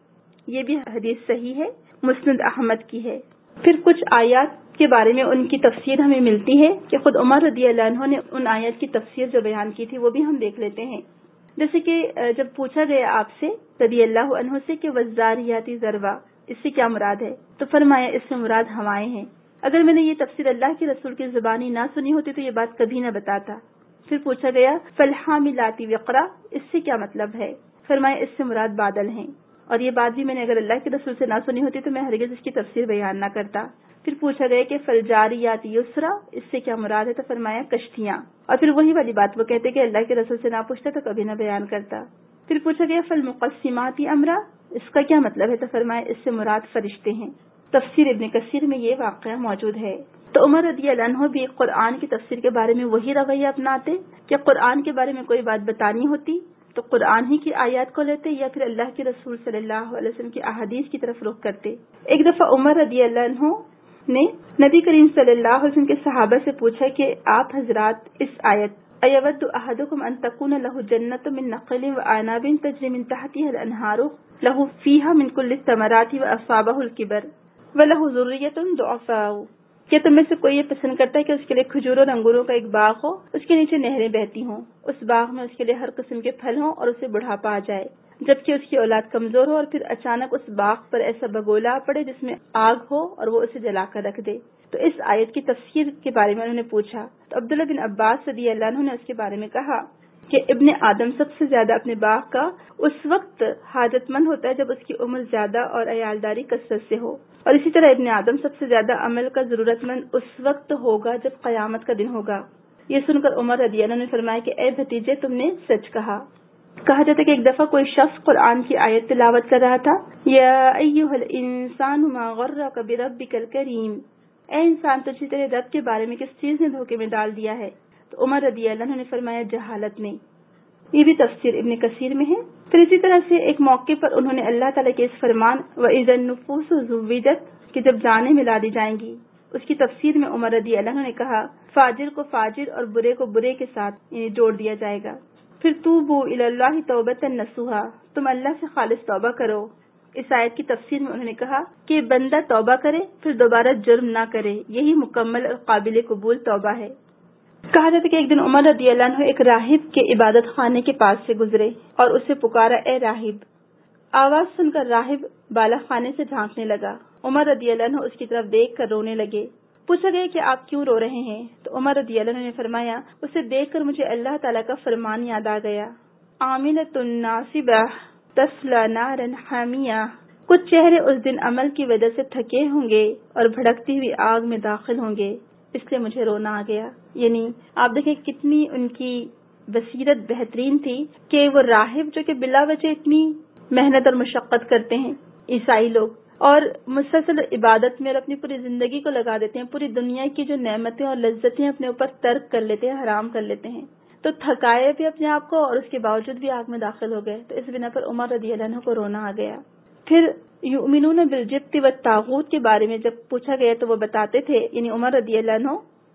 B: یہ بھی حدیث صحیح ہے، مسند احمد کی ہے۔ پھر کچھ آیات کے بارے میں ان کی تفسیر ہمیں ملتی ہے کہ خود عمر رضی اللہ عنہ نے ان آیات کی تفسیر جو بیان کی تھی وہ بھی ہم دیکھ لیتے ہیں۔ جیسے کہ جب پوچھا گیا آپ سے رضی اللہ عنہ سے کہ والذاریات ذروا، اس سے کیا مراد ہے، تو فرمایا اس سے مراد ہوائیں ہیں۔ اگر میں نے یہ تفسیر اللہ کے رسول کی زبانی نہ سنی ہوتی تو یہ بات کبھی نہ بتاتا۔ پھر پوچھا گیا فالحاملات وقرا، اس سے کیا مطلب ہے، فرمایا اس سے مراد بادل ہیں، اور یہ بات بھی میں نے اگر اللہ کے رسول سے نہ سنی ہوتی تو میں ہرگز اس کی تفسیر بیان نہ کرتا۔ پھر پوچھا گیا کہ فالجاریات یسرا، اس سے کیا مراد ہے، تو فرمایا کشتیاں، اور پھر وہی والی بات وہ کہتے کہ اللہ کے رسول سے نہ پوچھتا تو کبھی نہ بیان کرتا۔ پھر پوچھا گیا فالمقسمات امرا، اس کا کیا مطلب ہے، تو فرمایا اس سے مراد فرشتے ہیں۔ تفسیر ابن کثیر میں یہ واقعہ موجود ہے۔ تو عمر رضی اللہ عنہ بھی قرآن کی تفسیر کے بارے میں وہی رویہ اپناتے کہ قرآن کے بارے میں کوئی بات بتانی ہوتی تو قرآن ہی کی آیات کو لیتے یا پھر اللہ کے رسول صلی اللہ علیہ وسلم کی احادیث کی طرف رخ کرتے۔ ایک دفعہ عمر رضی اللہ عنہ نے نبی کریم صلی اللہ علیہ وسلم کے صحابہ سے پوچھا کہ آپ حضرات اس آیت ایود احدکم ان تکون لہ جنۃ من نخیل وعناب تجری من تحتها الانہار لہ فیہا من کل الثمرات واصابہ الکبر ولہ ذریۃ ضعفاء، کیا تم میں سے کوئی یہ پسند کرتا ہے کہ اس کے لیے کھجوروں اور انگوروں کا ایک باغ ہو، اس کے نیچے نہریں بہتی ہوں، اس باغ میں اس کے لیے ہر قسم کے پھل ہوں اور اسے بڑھاپا آ جائے، جبکہ اس کی اولاد کمزور ہو اور پھر اچانک اس باغ پر ایسا بگولا پڑے جس میں آگ ہو اور وہ اسے جلا کر رکھ دے۔ تو اس آیت کی تفسیر کے بارے میں انہوں نے پوچھا تو عبداللہ بن عباس رضی اللہ عنہ نے اس کے بارے میں کہا کہ ابن آدم سب سے زیادہ اپنے باغ کا اس وقت حاجت مند ہوتا ہے جب اس کی عمر زیادہ اور عیالداری کثرت سے ہو، اور اسی طرح ابن آدم سب سے زیادہ عمل کا ضرورت مند اس وقت ہوگا جب قیامت کا دن ہوگا۔ یہ سن کر عمر رضی اللہ عنہ نے فرمایا کہ اے بھتیجے تم نے سچ کہا۔ کہا جاتا ہے کہ ایک دفعہ کوئی شخص قرآن کی آیت تلاوت کر رہا تھا، یا ایھا الانسان ما غرک بربک الکریم، اے انسان تجھے تیرے رب کے بارے میں کس چیز نے دھوکے میں ڈال دیا ہے؟ تو عمر رضی اللہ عنہ نے فرمایا جہالت نے۔ یہ بھی تفسیر ابن کثیر میں ہے۔ پھر اسی طرح سے ایک موقع پر انہوں نے اللہ تعالیٰ کے اس فرمان وَإِذَا النُّفُوسُ زُوِّجَتْ کہ جب جانیں ملا دی جائیں گی، اس کی تفسیر میں عمر رضی اللہ عنہ نے کہا فاجر کو فاجر اور برے کو برے کے ساتھ جوڑ دیا جائے گا۔ پھر توبوا الی اللہ توبۃ نصوحا، تم اللہ سے خالص توبہ کرو۔ اس آیت کی تفسیر میں انہوں نے کہا کہ بندہ توبہ کرے پھر دوبارہ جرم نہ کرے، یہی مکمل اور قابل قبول توبہ ہے۔ کہا جاتا ہے کہ ایک دن عمر رضی اللہ عنہ ایک راہب کے عبادت خانے کے پاس سے گزرے اور اسے پکارا اے راہب۔ آواز سن کر راہب بالا خانے سے جھانکنے لگا۔ عمر رضی اللہ عنہ اس کی طرف دیکھ کر رونے لگے۔ پوچھا گیا کہ آپ کیوں رو رہے ہیں؟ تو عمر رضی اللہ عنہ نے فرمایا اسے دیکھ کر مجھے اللہ تعالیٰ کا فرمان یاد آ گیا، عاملۃ ناصبہ تصلی نارا حامیہ، کچھ چہرے اس دن عمل کی وجہ سے تھکے ہوں گے اور بھڑکتی ہوئی آگ میں داخل ہوں گے، اس لیے مجھے رونا آ گیا۔ یعنی آپ دیکھیں کتنی ان کی بصیرت بہترین تھی کہ وہ راہب جو کہ بلا وجہ اتنی محنت اور مشقت کرتے ہیں عیسائی لوگ، اور مسلسل عبادت میں اور اپنی پوری زندگی کو لگا دیتے ہیں، پوری دنیا کی جو نعمتیں اور لذتیں اپنے اوپر ترک کر لیتے ہیں، حرام کر لیتے ہیں، تو تھکائے بھی اپنے آپ کو اور اس کے باوجود بھی آگ میں داخل ہو گئے۔ تو اس بنا پر عمر رضی اللہ عنہ کو رونا آ گیا۔ پھر یؤمنون بالجبت والطاغوت کے بارے میں جب پوچھا گیا تو وہ بتاتے تھے، یعنی عمر رضی اللہ عنہ،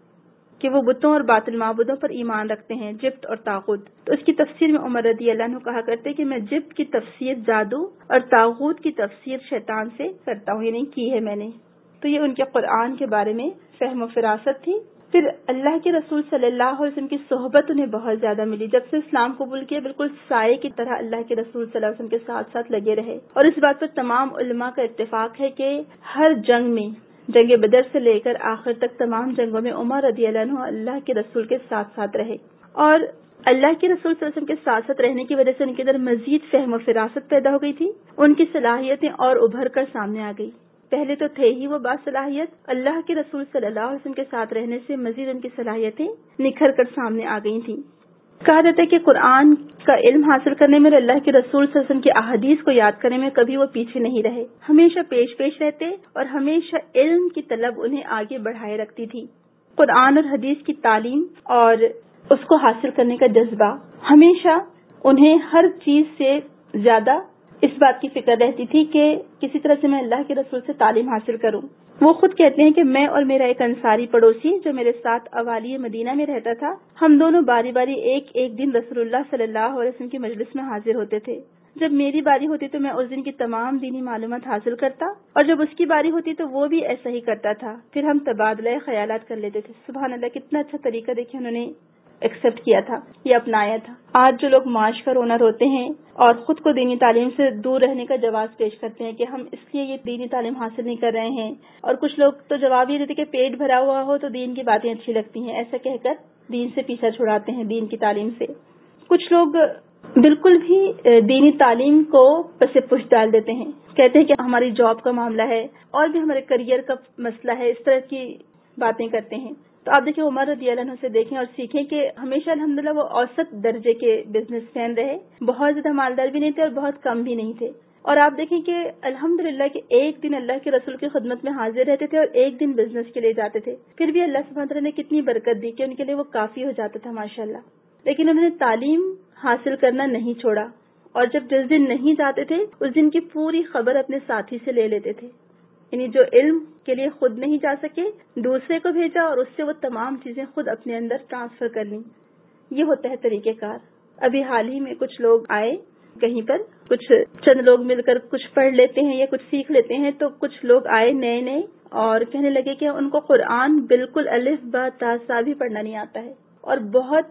B: کہ وہ بتوں اور باطل معبودوں پر ایمان رکھتے ہیں، جبت اور طاغوت۔ تو اس کی تفسیر میں عمر رضی اللہ عنہ کہا کرتے کہ میں جبت کی تفسیر جادو اور طاغوت کی تفسیر شیطان سے کرتا ہوں، یعنی کی ہے میں نے۔ تو یہ ان کے قرآن کے بارے میں فہم و فراست تھی۔ پھر اللہ کے رسول صلی اللہ علیہ وسلم کی صحبت انہیں بہت زیادہ ملی۔ جب سے اسلام قبول کیا بالکل سائے کی طرح اللہ کے رسول صلی اللہ علیہ وسلم کے ساتھ ساتھ لگے رہے، اور اس بات پر تمام علماء کا اتفاق ہے کہ ہر جنگ میں، جنگ بدر سے لے کر آخر تک تمام جنگوں میں عمر رضی اللہ عنہ اللہ کے رسول کے ساتھ ساتھ رہے، اور اللہ کے رسول صلی اللہ علیہ وسلم کے ساتھ ساتھ رہنے کی وجہ سے ان کے اندر مزید فہم و فراست پیدا ہو گئی تھی، ان کی صلاحیتیں اور ابھر کر سامنے آ گئی۔ پہلے تو تھے ہی وہ باصلاحیت، اللہ کے رسول صلی اللہ علیہ وسلم کے ساتھ رہنے سے مزید ان کی صلاحیتیں نکھر کر سامنے آ گئی تھیں۔ کہا جاتا ہے کہ قرآن کا علم حاصل کرنے میں اور اللہ کے رسول صلی اللہ علیہ وسلم کی احادیث کو یاد کرنے میں کبھی وہ پیچھے نہیں رہے، ہمیشہ پیش رہتے اور ہمیشہ علم کی طلب انہیں آگے بڑھائے رکھتی تھی۔ قرآن اور حدیث کی تعلیم اور اس کو حاصل کرنے کا جذبہ، ہمیشہ انہیں ہر چیز سے زیادہ اس بات کی فکر رہتی تھی کہ کسی طرح سے میں اللہ کے رسول سے تعلیم حاصل کروں۔ وہ خود کہتے ہیں کہ میں اور میرا ایک انصاری پڑوسی جو میرے ساتھ اوالی مدینہ میں رہتا تھا، ہم دونوں باری باری ایک دن رسول اللہ صلی اللہ علیہ وسلم کی مجلس میں حاضر ہوتے تھے۔ جب میری باری ہوتی تو میں اس دن کی تمام دینی معلومات حاصل کرتا، اور جب اس کی باری ہوتی تو وہ بھی ایسا ہی کرتا تھا، پھر ہم تبادلہ خیالات کر لیتے تھے۔ سبحان اللہ، کتنا اچھا طریقہ دیکھیں انہوں نے ایکسپٹ کیا تھا، یہ اپنایا تھا۔ آج جو لوگ معاش کا رونا روتے ہیں اور خود کو دینی تعلیم سے دور رہنے کا جواز پیش کرتے ہیں کہ ہم اس لیے یہ دینی تعلیم حاصل نہیں کر رہے ہیں، اور کچھ لوگ تو جواب یہ دیتے کہ پیٹ بھرا ہوا ہو تو دین کی باتیں اچھی لگتی ہیں، ایسا کہہ کر دین سے پیچھا چھڑاتے ہیں، دین کی تعلیم سے۔ کچھ لوگ بالکل بھی دینی تعلیم کو پس پش ڈال دیتے ہیں، کہتے ہیں کہ ہماری جاب کا معاملہ ہے اور بھی ہمارے کریئر کا مسئلہ ہے، اس طرح کی باتیں کرتے ہیں۔ تو آپ دیکھیں عمر رضی اللہ عنہ سے دیکھیں اور سیکھیں کہ ہمیشہ الحمدللہ وہ اوسط درجے کے بزنس مین رہے، بہت زیادہ مالدار بھی نہیں تھے اور بہت کم بھی نہیں تھے، اور آپ دیکھیں کہ الحمدللہ کہ ایک دن اللہ کے رسول کی خدمت میں حاضر رہتے تھے اور ایک دن بزنس کے لیے جاتے تھے، پھر بھی اللہ سبحانہ وتعالیٰ نے کتنی برکت دی کہ ان کے لیے وہ کافی ہو جاتا تھا ماشاءاللہ۔ لیکن انہوں نے تعلیم حاصل کرنا نہیں چھوڑا، اور جب جس دن نہیں جاتے تھے اس دن کی پوری خبر اپنے ساتھی سے لے لیتے تھے، یعنی جو علم کے لیے خود نہیں جا سکے دوسرے کو بھیجا اور اس سے وہ تمام چیزیں خود اپنے اندر ٹرانسفر کر لیں۔ یہ ہوتا ہے طریقہ کار۔ ابھی حال ہی میں کچھ لوگ آئے کہیں پر، کچھ چند لوگ مل کر کچھ پڑھ لیتے ہیں یا کچھ سیکھ لیتے ہیں، تو کچھ لوگ آئے نئے اور کہنے لگے کہ ان کو قرآن بالکل الف با تا سا بھی پڑھنا نہیں آتا ہے، اور بہت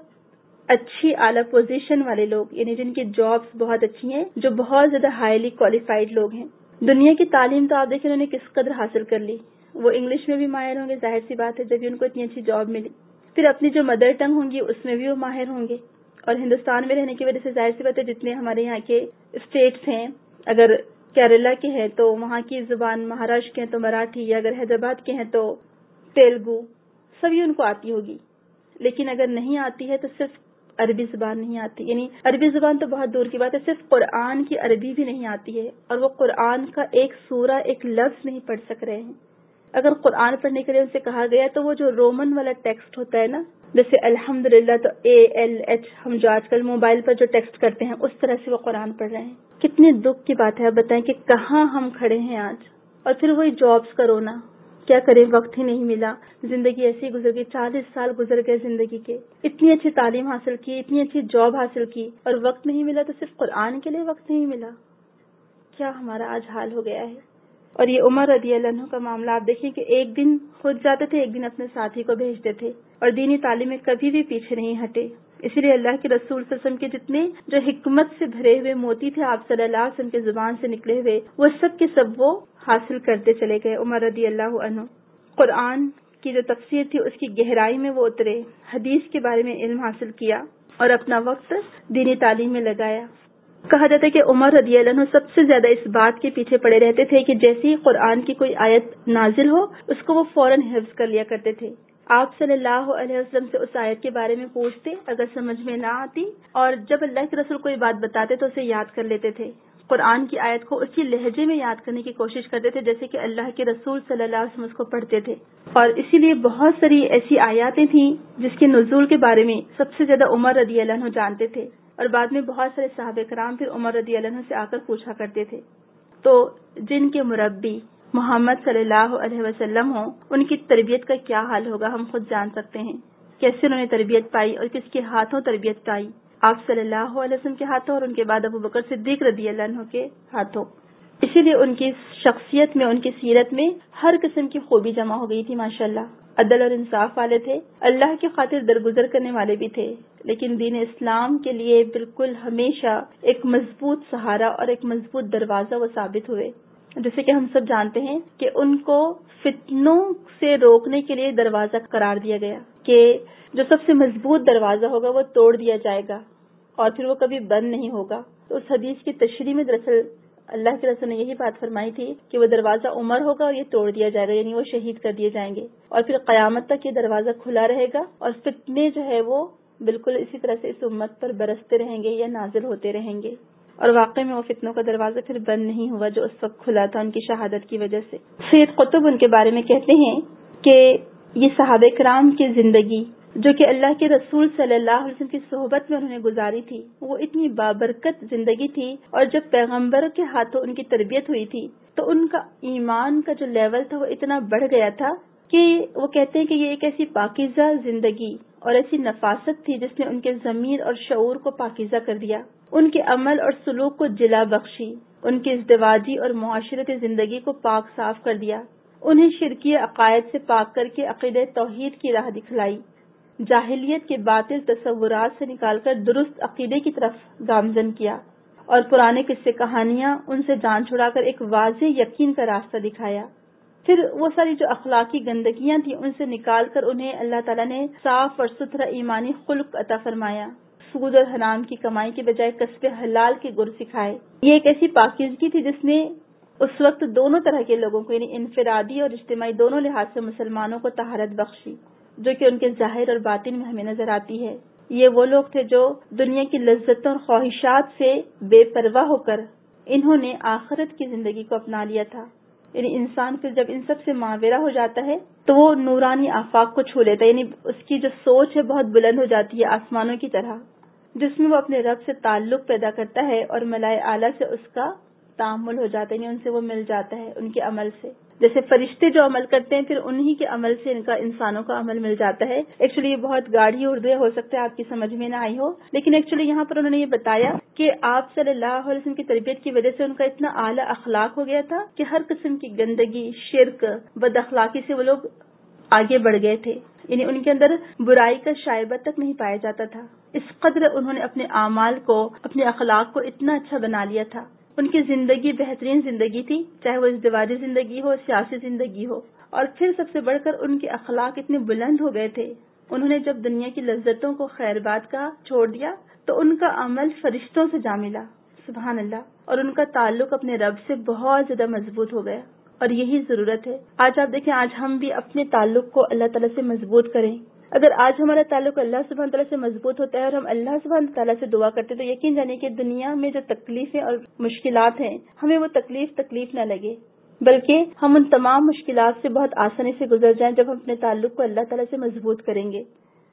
B: اچھی اعلیٰ پوزیشن والے لوگ، یعنی جن کی جابس بہت اچھی ہیں، جو بہت زیادہ ہائیلی کوالیفائڈ لوگ ہیں۔ دنیا کی تعلیم تو آپ دیکھیں انہوں نے کس قدر حاصل کر لی، وہ انگلش میں بھی ماہر ہوں گے، ظاہر سی بات ہے جب ان کو اتنی اچھی جاب ملی، پھر اپنی جو مدر ٹنگ ہوں گی اس میں بھی وہ ماہر ہوں گے، اور ہندوستان میں رہنے کی وجہ سے ظاہر سی بات ہے جتنے ہمارے یہاں کے اسٹیٹس ہیں، اگر کیرلا کے ہیں تو وہاں کی زبان، مہاراشٹر کے ہیں تو مراٹھی، یا اگر حیدرآباد کے ہیں تو تیلگو، سبھی ان کو آتی ہوگی، لیکن اگر نہیں آتی ہے تو صرف عربی زبان نہیں آتی، یعنی عربی زبان تو بہت دور کی بات ہے، صرف قرآن کی عربی بھی نہیں آتی ہے، اور وہ قرآن کا ایک سورہ ایک لفظ نہیں پڑھ سک رہے ہیں۔ اگر قرآن پڑھنے کے لیے ان سے کہا گیا تو وہ جو رومن والا ٹیکسٹ ہوتا ہے نا، جیسے الحمدللہ تو ALH، ہم جو آج کل موبائل پر جو ٹیکسٹ کرتے ہیں اس طرح سے وہ قرآن پڑھ رہے ہیں۔ کتنے دکھ کی بات ہے، آپ بتائیں کہ کہاں ہم کھڑے ہیں آج۔ اور پھر وہی جابس کا رونا، کیا کریں، وقت ہی نہیں ملا، زندگی ایسی گزر گئی، 40 سال گزر گئے زندگی کے، اتنی اچھی تعلیم حاصل کی، اتنی اچھی جاب حاصل کی، اور وقت نہیں ملا، تو صرف قرآن کے لیے وقت نہیں ملا۔ کیا ہمارا آج حال ہو گیا ہے۔ اور یہ عمر رضی اللہ عنہ کا معاملہ آپ دیکھیں کہ ایک دن خود جاتے تھے، ایک دن اپنے ساتھی کو بھیجتے تھے، اور دینی تعلیم میں کبھی بھی پیچھے نہیں ہٹے۔ اسی لیے اللہ کے رسول صلی اللہ علیہ وسلم کے جتنے جو حکمت سے بھرے ہوئے موتی تھے آپ صلی اللہ علیہ وسلم کے زبان سے نکلے ہوئے، وہ سب کے سب وہ حاصل کرتے چلے گئے عمر رضی اللہ عنہ۔ قرآن کی جو تفسیر تھی اس کی گہرائی میں وہ اترے، حدیث کے بارے میں علم حاصل کیا، اور اپنا وقت دینی تعلیم میں لگایا۔ کہا جاتا ہے کہ عمر رضی اللہ عنہ سب سے زیادہ اس بات کے پیچھے پڑے رہتے تھے کہ جیسے ہی قرآن کی کوئی آیت نازل ہو اس کو وہ فوراً حفظ کر لیا کرتے تھے۔ آپ صلی اللہ علیہ وسلم سے اس آیت کے بارے میں پوچھتے، اگر سمجھ میں نہ آتی، اور جب اللہ کے رسول کوئی بات بتاتے تو اسے یاد کر لیتے تھے۔ قرآن کی آیت کو اسی لہجے میں یاد کرنے کی کوشش کرتے تھے جیسے کہ اللہ کے رسول صلی اللہ علیہ وسلم اس کو پڑھتے تھے، اور اسی لیے بہت ساری ایسی آیاتیں تھیں جس کے نزول کے بارے میں سب سے زیادہ عمر رضی اللہ عنہ جانتے تھے، اور بعد میں بہت سارے صحابہ کرام پھر عمر رضی اللہ عنہ سے آ کر پوچھا کرتے تھے۔ تو جن کے مربی محمد صلی اللہ علیہ وسلم ہوں، ان کی تربیت کا کیا حال ہوگا ہم خود جان سکتے ہیں، کیسے انہوں نے تربیت پائی اور کس کے ہاتھوں تربیت پائی۔ آپ صلی اللہ علیہ وسلم کے ہاتھوں، اور ان کے بعد ابو بکر صدیق رضی اللہ عنہ کے ہاتھوں۔ اسی لیے ان کی شخصیت میں، ان کی سیرت میں ہر قسم کی خوبی جمع ہو گئی تھی ماشاءاللہ۔ عدل اور انصاف والے تھے، اللہ کی خاطر درگزر کرنے والے بھی تھے، لیکن دین اسلام کے لیے بالکل ہمیشہ ایک مضبوط سہارا اور ایک مضبوط دروازہ وہ ثابت ہوئے۔ جیسے کہ ہم سب جانتے ہیں کہ ان کو فتنوں سے روکنے کے لیے دروازہ قرار دیا گیا کہ جو سب سے مضبوط دروازہ ہوگا وہ توڑ دیا جائے گا اور پھر وہ کبھی بند نہیں ہوگا۔ تو اس حدیث کی تشریح میں دراصل اللہ کے رسول نے یہی بات فرمائی تھی کہ وہ دروازہ عمر ہوگا اور یہ توڑ دیا جائے گا، یعنی وہ شہید کر دیے جائیں گے، اور پھر قیامت تک یہ دروازہ کھلا رہے گا، اور فتنے جو ہے وہ بالکل اسی طرح سے اس امت پر برستے رہیں گے یا نازل ہوتے رہیں گے۔ اور واقعی میں وہ فتنوں کا دروازہ پھر بند نہیں ہوا جو اس وقت کھلا تھا ان کی شہادت کی وجہ سے۔ سید قطب ان کے بارے میں کہتے ہیں کہ یہ صحابہ کرام کی زندگی جو کہ اللہ کے رسول صلی اللہ علیہ وسلم کی صحبت میں انہوں نے گزاری تھی، وہ اتنی بابرکت زندگی تھی، اور جب پیغمبر کے ہاتھوں ان کی تربیت ہوئی تھی تو ان کا ایمان کا جو لیول تھا وہ اتنا بڑھ گیا تھا کہ وہ کہتے ہیں کہ یہ ایک ایسی پاکیزہ زندگی اور ایسی نفاست تھی جس نے ان کے ضمیر اور شعور کو پاکیزہ کر دیا، ان کے عمل اور سلوک کو جلا بخشی، ان کی ازدواجی اور معاشرتی زندگی کو پاک صاف کر دیا، انہیں شرکی عقائد سے پاک کر کے عقیدہ توحید کی راہ دکھلائی، جاہلیت کے باطل تصورات سے نکال کر درست عقیدے کی طرف گامزن کیا، اور پرانے قصے کہانیاں ان سے جان چھڑا کر ایک واضح یقین کا راستہ دکھایا۔ پھر وہ ساری جو اخلاقی گندگیاں تھیں ان سے نکال کر انہیں اللہ تعالیٰ نے صاف اور ستھرا ایمانی خلق عطا فرمایا، سود اور حرام کی کمائی کے بجائے کسب حلال کے گر سکھائے۔ یہ ایک ایسی پاکیزگی تھی جس نے اس وقت دونوں طرح کے لوگوں کو، یعنی انفرادی اور اجتماعی دونوں لحاظ سے مسلمانوں کو طہارت بخشی، جو کہ ان کے ظاہر اور باطن میں ہمیں نظر آتی ہے۔ یہ وہ لوگ تھے جو دنیا کی لذتوں اور خواہشات سے بے پرواہ ہو کر انہوں نے آخرت کی زندگی کو اپنا لیا تھا۔ یعنی انسان پھر جب ان سب سے ماورا ہو جاتا ہے تو وہ نورانی آفاق کو چھو لیتا ہے، یعنی اس کی جو سوچ ہے بہت بلند ہو جاتی ہے آسمانوں کی طرح، جس میں وہ اپنے رب سے تعلق پیدا کرتا ہے اور ملائے اعلیٰ سے اس کا تعامل ہو جاتا ہے، یعنی ان سے وہ مل جاتا ہے ان کے عمل سے۔ جیسے فرشتے جو عمل کرتے ہیں پھر انہی کے عمل سے انسانوں کا عمل مل جاتا ہے۔ ایکچولی یہ بہت گاڑھی اردو ہو سکتا ہے آپ کی سمجھ میں نہ آئی ہو، لیکن ایکچولی یہاں پر انہوں نے یہ بتایا کہ آپ صلی اللہ علیہ وسلم کی تربیت کی وجہ سے ان کا اتنا اعلیٰ اخلاق ہو گیا تھا کہ ہر قسم کی گندگی، شرک، بد اخلاقی سے وہ لوگ آگے بڑھ گئے تھے، یعنی ان کے اندر برائی کا شائبہ تک نہیں پایا جاتا تھا۔ اس قدر انہوں نے اپنے اعمال کو، اپنے اخلاق کو اتنا اچھا بنا لیا تھا۔ ان کی زندگی بہترین زندگی تھی، چاہے وہ ازدواجی زندگی ہو، سیاسی زندگی ہو، اور پھر سب سے بڑھ کر ان کے اخلاق اتنے بلند ہو گئے تھے۔ انہوں نے جب دنیا کی لذتوں کو خیر بات کا چھوڑ دیا تو ان کا عمل فرشتوں سے جا ملا، سبحان اللہ، اور ان کا تعلق اپنے رب سے بہت زیادہ مضبوط ہو گیا، اور یہی ضرورت ہے۔ آج آپ دیکھیں، آج ہم بھی اپنے تعلق کو اللہ تعالیٰ سے مضبوط کریں، اگر آج ہمارا تعلق اللہ سبحانہ تعالیٰ سے مضبوط ہوتا ہے اور ہم اللہ سبحانہ تعالیٰ سے دعا کرتے تو یقین جانے کہ دنیا میں جو تکلیفیں اور مشکلات ہیں ہمیں وہ تکلیف نہ لگے، بلکہ ہم ان تمام مشکلات سے بہت آسانی سے گزر جائیں جب ہم اپنے تعلق کو اللہ تعالیٰ سے مضبوط کریں گے۔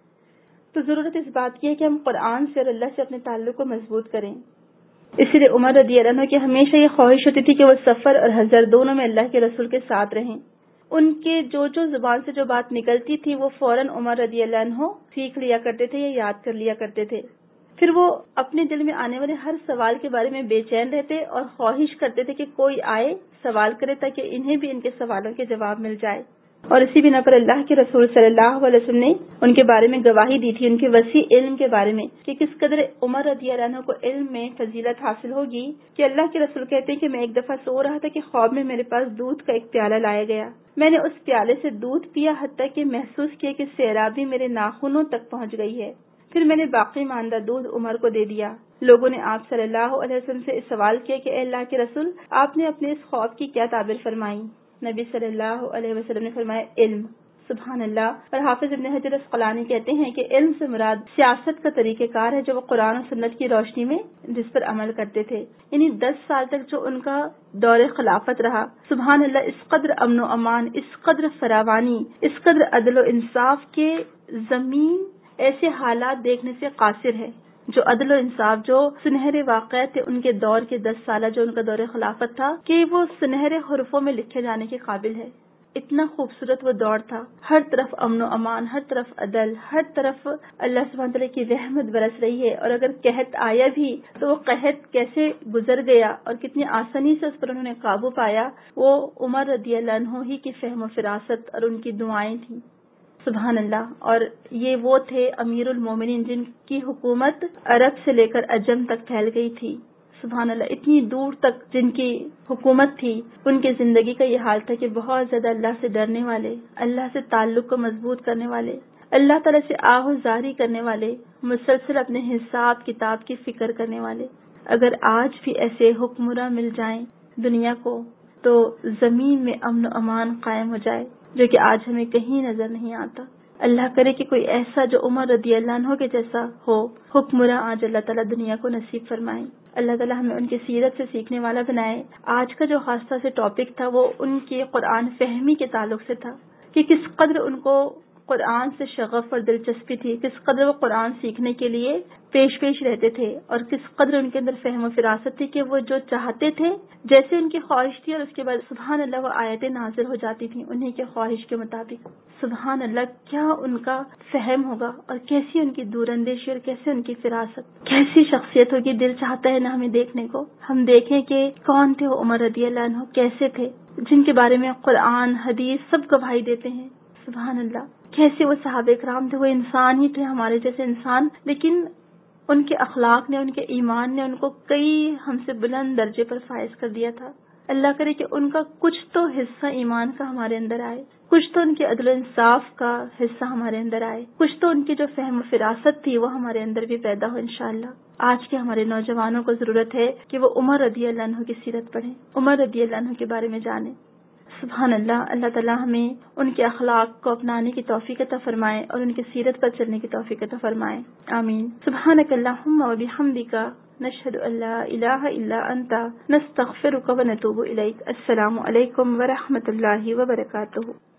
B: تو ضرورت اس بات کی ہے کہ ہم قرآن سے اور اللہ سے اپنے تعلق کو مضبوط کریں۔ اسی لیے عمر رضی اللہ عنہ کی ہمیشہ یہ خواہش ہوتی تھی کہ وہ سفر اور حضر دونوں میں اللہ کے رسول کے ساتھ رہیں۔ ان کے جو زبان سے جو بات نکلتی تھی وہ فوراً عمر رضی اللہ عنہ سیکھ لیا کرتے تھے یا یاد کر لیا کرتے تھے۔ پھر وہ اپنے دل میں آنے والے ہر سوال کے بارے میں بے چین رہتے اور خواہش کرتے تھے کہ کوئی آئے سوال کرے تاکہ انہیں بھی ان کے سوالوں کے جواب مل جائے۔ اور اسی بنا پر اللہ کے رسول صلی اللہ علیہ وسلم نے ان کے بارے میں گواہی دی تھی، ان کے وسیع علم کے بارے میں، کہ کس قدر عمر رضی اللہ عنہ کو علم میں فضیلت حاصل ہوگی کہ اللہ کے رسول کہتے ہیں کہ میں ایک دفعہ سو رہا تھا کہ خواب میں میرے پاس دودھ کا ایک پیالہ لایا گیا، میں نے اس پیالے سے دودھ پیا حتیٰ کہ محسوس کیا کہ سیرابی میرے ناخنوں تک پہنچ گئی ہے، پھر میں نے باقی ماندہ دودھ عمر کو دے دیا۔ لوگوں نے آپ صلی اللہ علیہ وسلم سے سوال کیا کہ اے اللہ کے رسول، آپ نے اپنے اس خواب کی کیا تعبیر فرمائی؟ نبی صلی اللہ علیہ وسلم نے فرمایا علم۔ سبحان اللہ۔ اور حافظ ابن حجر اسقلانی کہتے ہیں کہ علم سے مراد سیاست کا طریقہ کار ہے جو وہ قرآن و سنت کی روشنی میں جس پر عمل کرتے تھے، یعنی 10 سال تک جو ان کا دور خلافت رہا، سبحان اللہ، اس قدر امن و امان، اس قدر فراوانی، اس قدر عدل و انصاف کے زمین ایسے حالات دیکھنے سے قاصر ہے۔ جو عدل و انصاف، جو سنہرے واقعات تھے ان کے دور کے 10 سالہ جو ان کا دور خلافت تھا کہ وہ سنہرے حروفوں میں لکھے جانے کے قابل ہے۔ اتنا خوبصورت وہ دور تھا، ہر طرف امن و امان، ہر طرف عدل، ہر طرف اللہ سبحانہ تعالیٰ کی رحمت برس رہی ہے، اور اگر قحط آیا بھی تو وہ قحط کیسے گزر گیا اور کتنی آسانی سے اس پر انہوں نے قابو پایا، وہ عمر رضی اللہ عنہ ہی کی فہم و فراست اور ان کی دعائیں تھیں۔ سبحان اللہ۔ اور یہ وہ تھے امیر المومنین جن کی حکومت عرب سے لے کر عجم تک پھیل گئی تھی۔ سبحان اللہ، اتنی دور تک جن کی حکومت تھی، ان کی زندگی کا یہ حال تھا کہ بہت زیادہ اللہ سے ڈرنے والے، اللہ سے تعلق کو مضبوط کرنے والے، اللہ تعالیٰ سے آہوزاری کرنے والے، مسلسل اپنے حساب کتاب کی فکر کرنے والے۔ اگر آج بھی ایسے حکمراں مل جائیں دنیا کو تو زمین میں امن و امان قائم ہو جائے، جو کہ آج ہمیں کہیں نظر نہیں آتا۔ اللہ کرے کہ کوئی ایسا جو عمر رضی اللہ عنہ کے جیسا ہو حکمراں آج اللہ تعالیٰ دنیا کو نصیب فرمائے۔ اللہ تعالیٰ ہمیں ان کی سیرت سے سیکھنے والا بنائے۔ آج کا جو خاص طور سے ٹاپک تھا وہ ان کی قرآن فہمی کے تعلق سے تھا کہ کس قدر ان کو قرآن سے شغف اور دلچسپی تھی، کس قدر وہ قرآن سیکھنے کے لیے پیش رہتے تھے، اور کس قدر ان کے اندر فہم و فراست تھی کہ وہ جو چاہتے تھے، جیسے ان کی خواہش تھی، اور اس کے بعد سبحان اللہ وہ آیتیں نازل ہو جاتی تھیں انہیں کے خواہش کے مطابق۔ سبحان اللہ، کیا ان کا فہم ہوگا اور کیسی ان کی دور اندیشی اور کیسے ان کی فراست، کیسی شخصیت ہوگی۔ دل چاہتا ہے نا ہمیں دیکھنے کو، ہم دیکھیں کہ کون تھے وہ عمر رضی اللہ عنہ، کیسے تھے، جن کے بارے میں قرآن حدیث سب گواہی دیتے ہیں۔ سبحان اللہ، کیسے وہ صحابہ کرام تھے، وہ انسان ہی تھے، ہمارے جیسے انسان، لیکن ان کے اخلاق نے، ان کے ایمان نے ان کو کئی ہم سے بلند درجے پر فائز کر دیا تھا۔ اللہ کرے کہ ان کا کچھ تو حصہ ایمان کا ہمارے اندر آئے، کچھ تو ان کے عدل و انصاف کا حصہ ہمارے اندر آئے، کچھ تو ان کی جو فہم و فراست تھی وہ ہمارے اندر بھی پیدا ہو انشاءاللہ۔ آج کے ہمارے نوجوانوں کو ضرورت ہے کہ وہ عمر رضی اللہ عنہ کی سیرت پڑھیں، عمر رضی اللہ عنہ کے بارے میں جانیں۔ سبحان اللہ، اللہ تعالیٰ ہمیں ان کے اخلاق کو اپنانے کی توفیق عطا فرمائے اور ان کی سیرت پر چلنے کی توفیق عطا فرمائے، آمین۔ سبحانک اللہم و بحمدک، نشہد ان لا الہ الا انت، نستغفرک و نتوب الیک۔ السلام علیکم ورحمۃ اللہ وبرکاتہ۔